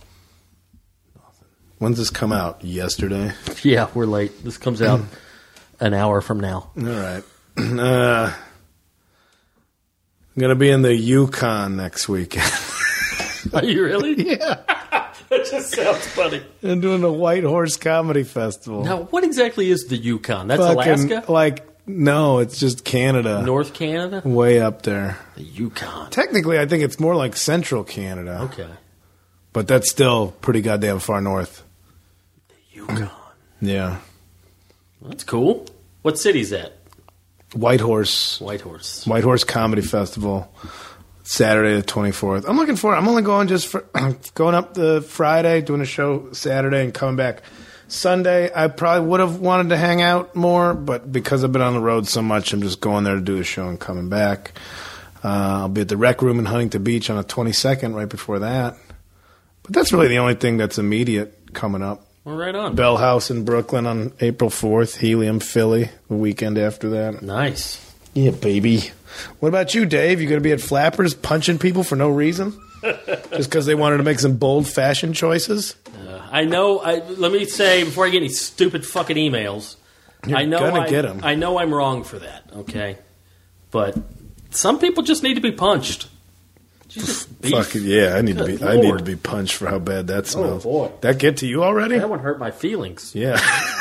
Speaker 1: When's this come out? Yesterday.
Speaker 2: Yeah, we're late. This comes out an hour from now.
Speaker 1: All right. Uh, I'm going to be in the Yukon next weekend.
Speaker 2: Are you really?
Speaker 1: Yeah.
Speaker 2: That just sounds funny.
Speaker 1: I'm doing the White Horse Comedy Festival.
Speaker 2: Now, what exactly is the Yukon? That's
Speaker 1: Fucking,
Speaker 2: Alaska?
Speaker 1: Like, no, it's just Canada.
Speaker 2: North Canada?
Speaker 1: Way up there.
Speaker 2: The Yukon.
Speaker 1: Technically, I think it's more like Central Canada.
Speaker 2: Okay.
Speaker 1: But that's still pretty goddamn far north.
Speaker 2: Yukon.
Speaker 1: Yeah.
Speaker 2: That's cool. What city's that?
Speaker 1: Whitehorse.
Speaker 2: Whitehorse.
Speaker 1: Whitehorse Comedy Festival. Saturday the twenty-fourth. I'm looking for I'm only going just for going up the Friday, doing a show Saturday, and coming back Sunday. I probably would have wanted to hang out more, but because I've been on the road so much, I'm just going there to do the show and coming back. Uh, I'll be at the Rec Room in Huntington Beach on the twenty-second, right before that. But that's really the only thing that's immediate coming up.
Speaker 2: Well, right on.
Speaker 1: Bell House in Brooklyn on April fourth. Helium, Philly, the weekend after that.
Speaker 2: Nice.
Speaker 1: Yeah, baby. What about you, Dave? You going to be at Flappers punching people for no reason? Just because they wanted to make some bold fashion choices?
Speaker 2: Uh, I know. I, let me say before I get any stupid fucking emails,
Speaker 1: You're
Speaker 2: I know
Speaker 1: gonna
Speaker 2: I,
Speaker 1: get 'em.
Speaker 2: I know I'm wrong for that. Okay, but some people just need to be punched. Jesus, beef.
Speaker 1: Fucking yeah, I need
Speaker 2: Good
Speaker 1: to be. I need
Speaker 2: Lord.
Speaker 1: to be punched for how bad that smells.
Speaker 2: boy.
Speaker 1: That get to you already?
Speaker 2: That one hurt my feelings.
Speaker 1: Yeah.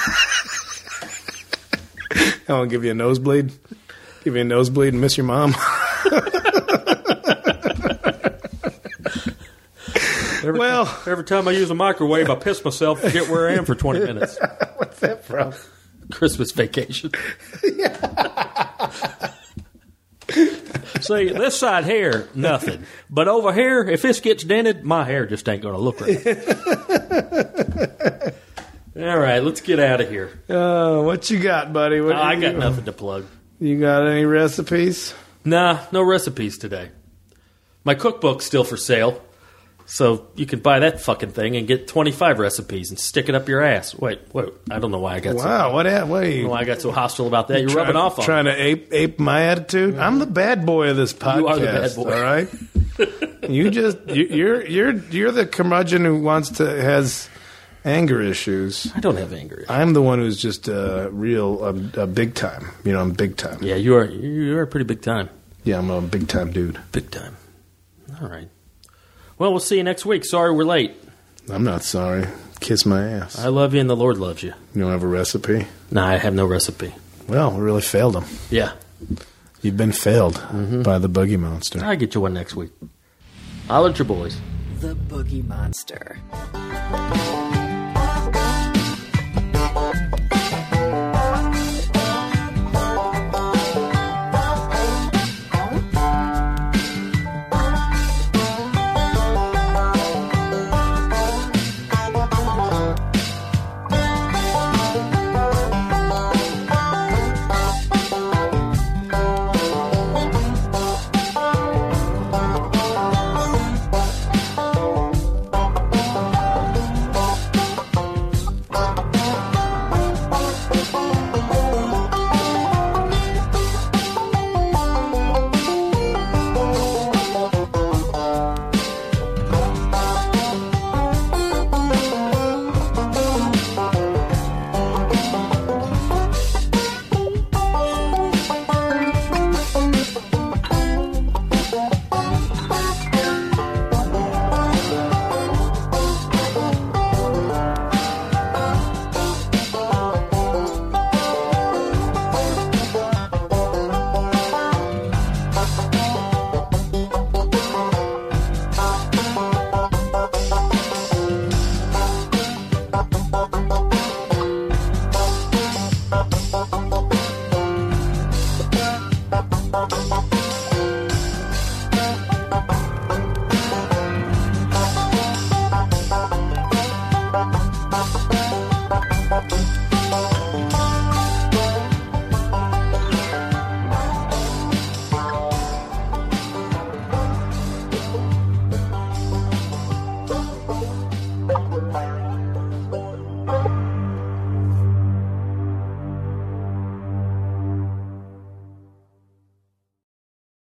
Speaker 1: I want to give you a nosebleed. Give you a nosebleed and miss your mom.
Speaker 2: Every
Speaker 1: Well-
Speaker 2: time, every time I use a microwave, I piss myself, forget where I am for twenty minutes.
Speaker 1: What's that from?
Speaker 2: Christmas vacation. See, this side here, nothing. But over here, if this gets dented, my hair just ain't going to look right. All right, let's get out of here.
Speaker 1: Uh, what you got, buddy? What
Speaker 2: Uh, I
Speaker 1: you,
Speaker 2: got nothing to plug.
Speaker 1: You got any recipes?
Speaker 2: Nah, no recipes today. My cookbook's still for sale, so you can buy that fucking thing and get twenty-five recipes and stick it up your ass. Wait, wait, I don't know why I got so,
Speaker 1: Wow, what? At, what are
Speaker 2: I don't
Speaker 1: you?
Speaker 2: know why I got so hostile about that. You're
Speaker 1: trying,
Speaker 2: rubbing off on
Speaker 1: trying
Speaker 2: me.
Speaker 1: to ape ape my attitude. I'm the bad boy of this podcast.
Speaker 2: You are the bad boy.
Speaker 1: All right. You just you, you're you're you're the curmudgeon who wants to has anger issues.
Speaker 2: I don't have anger.
Speaker 1: I'm the one who's just uh, real um, uh, big time. You know, I'm big time.
Speaker 2: Yeah, you are. You are pretty big time.
Speaker 1: Yeah, I'm a big time dude.
Speaker 2: Big time. All right. Well, we'll see you next week. Sorry we're late.
Speaker 1: I'm not sorry. Kiss my ass.
Speaker 2: I love you and the Lord loves you.
Speaker 1: You don't have a recipe?
Speaker 2: Nah, I have no recipe.
Speaker 1: Well, we really failed him.
Speaker 2: Yeah.
Speaker 1: You've been failed by the Boogie Monster.
Speaker 2: I'll get you one next week. Holler at your boys.
Speaker 4: The Boogie Monster.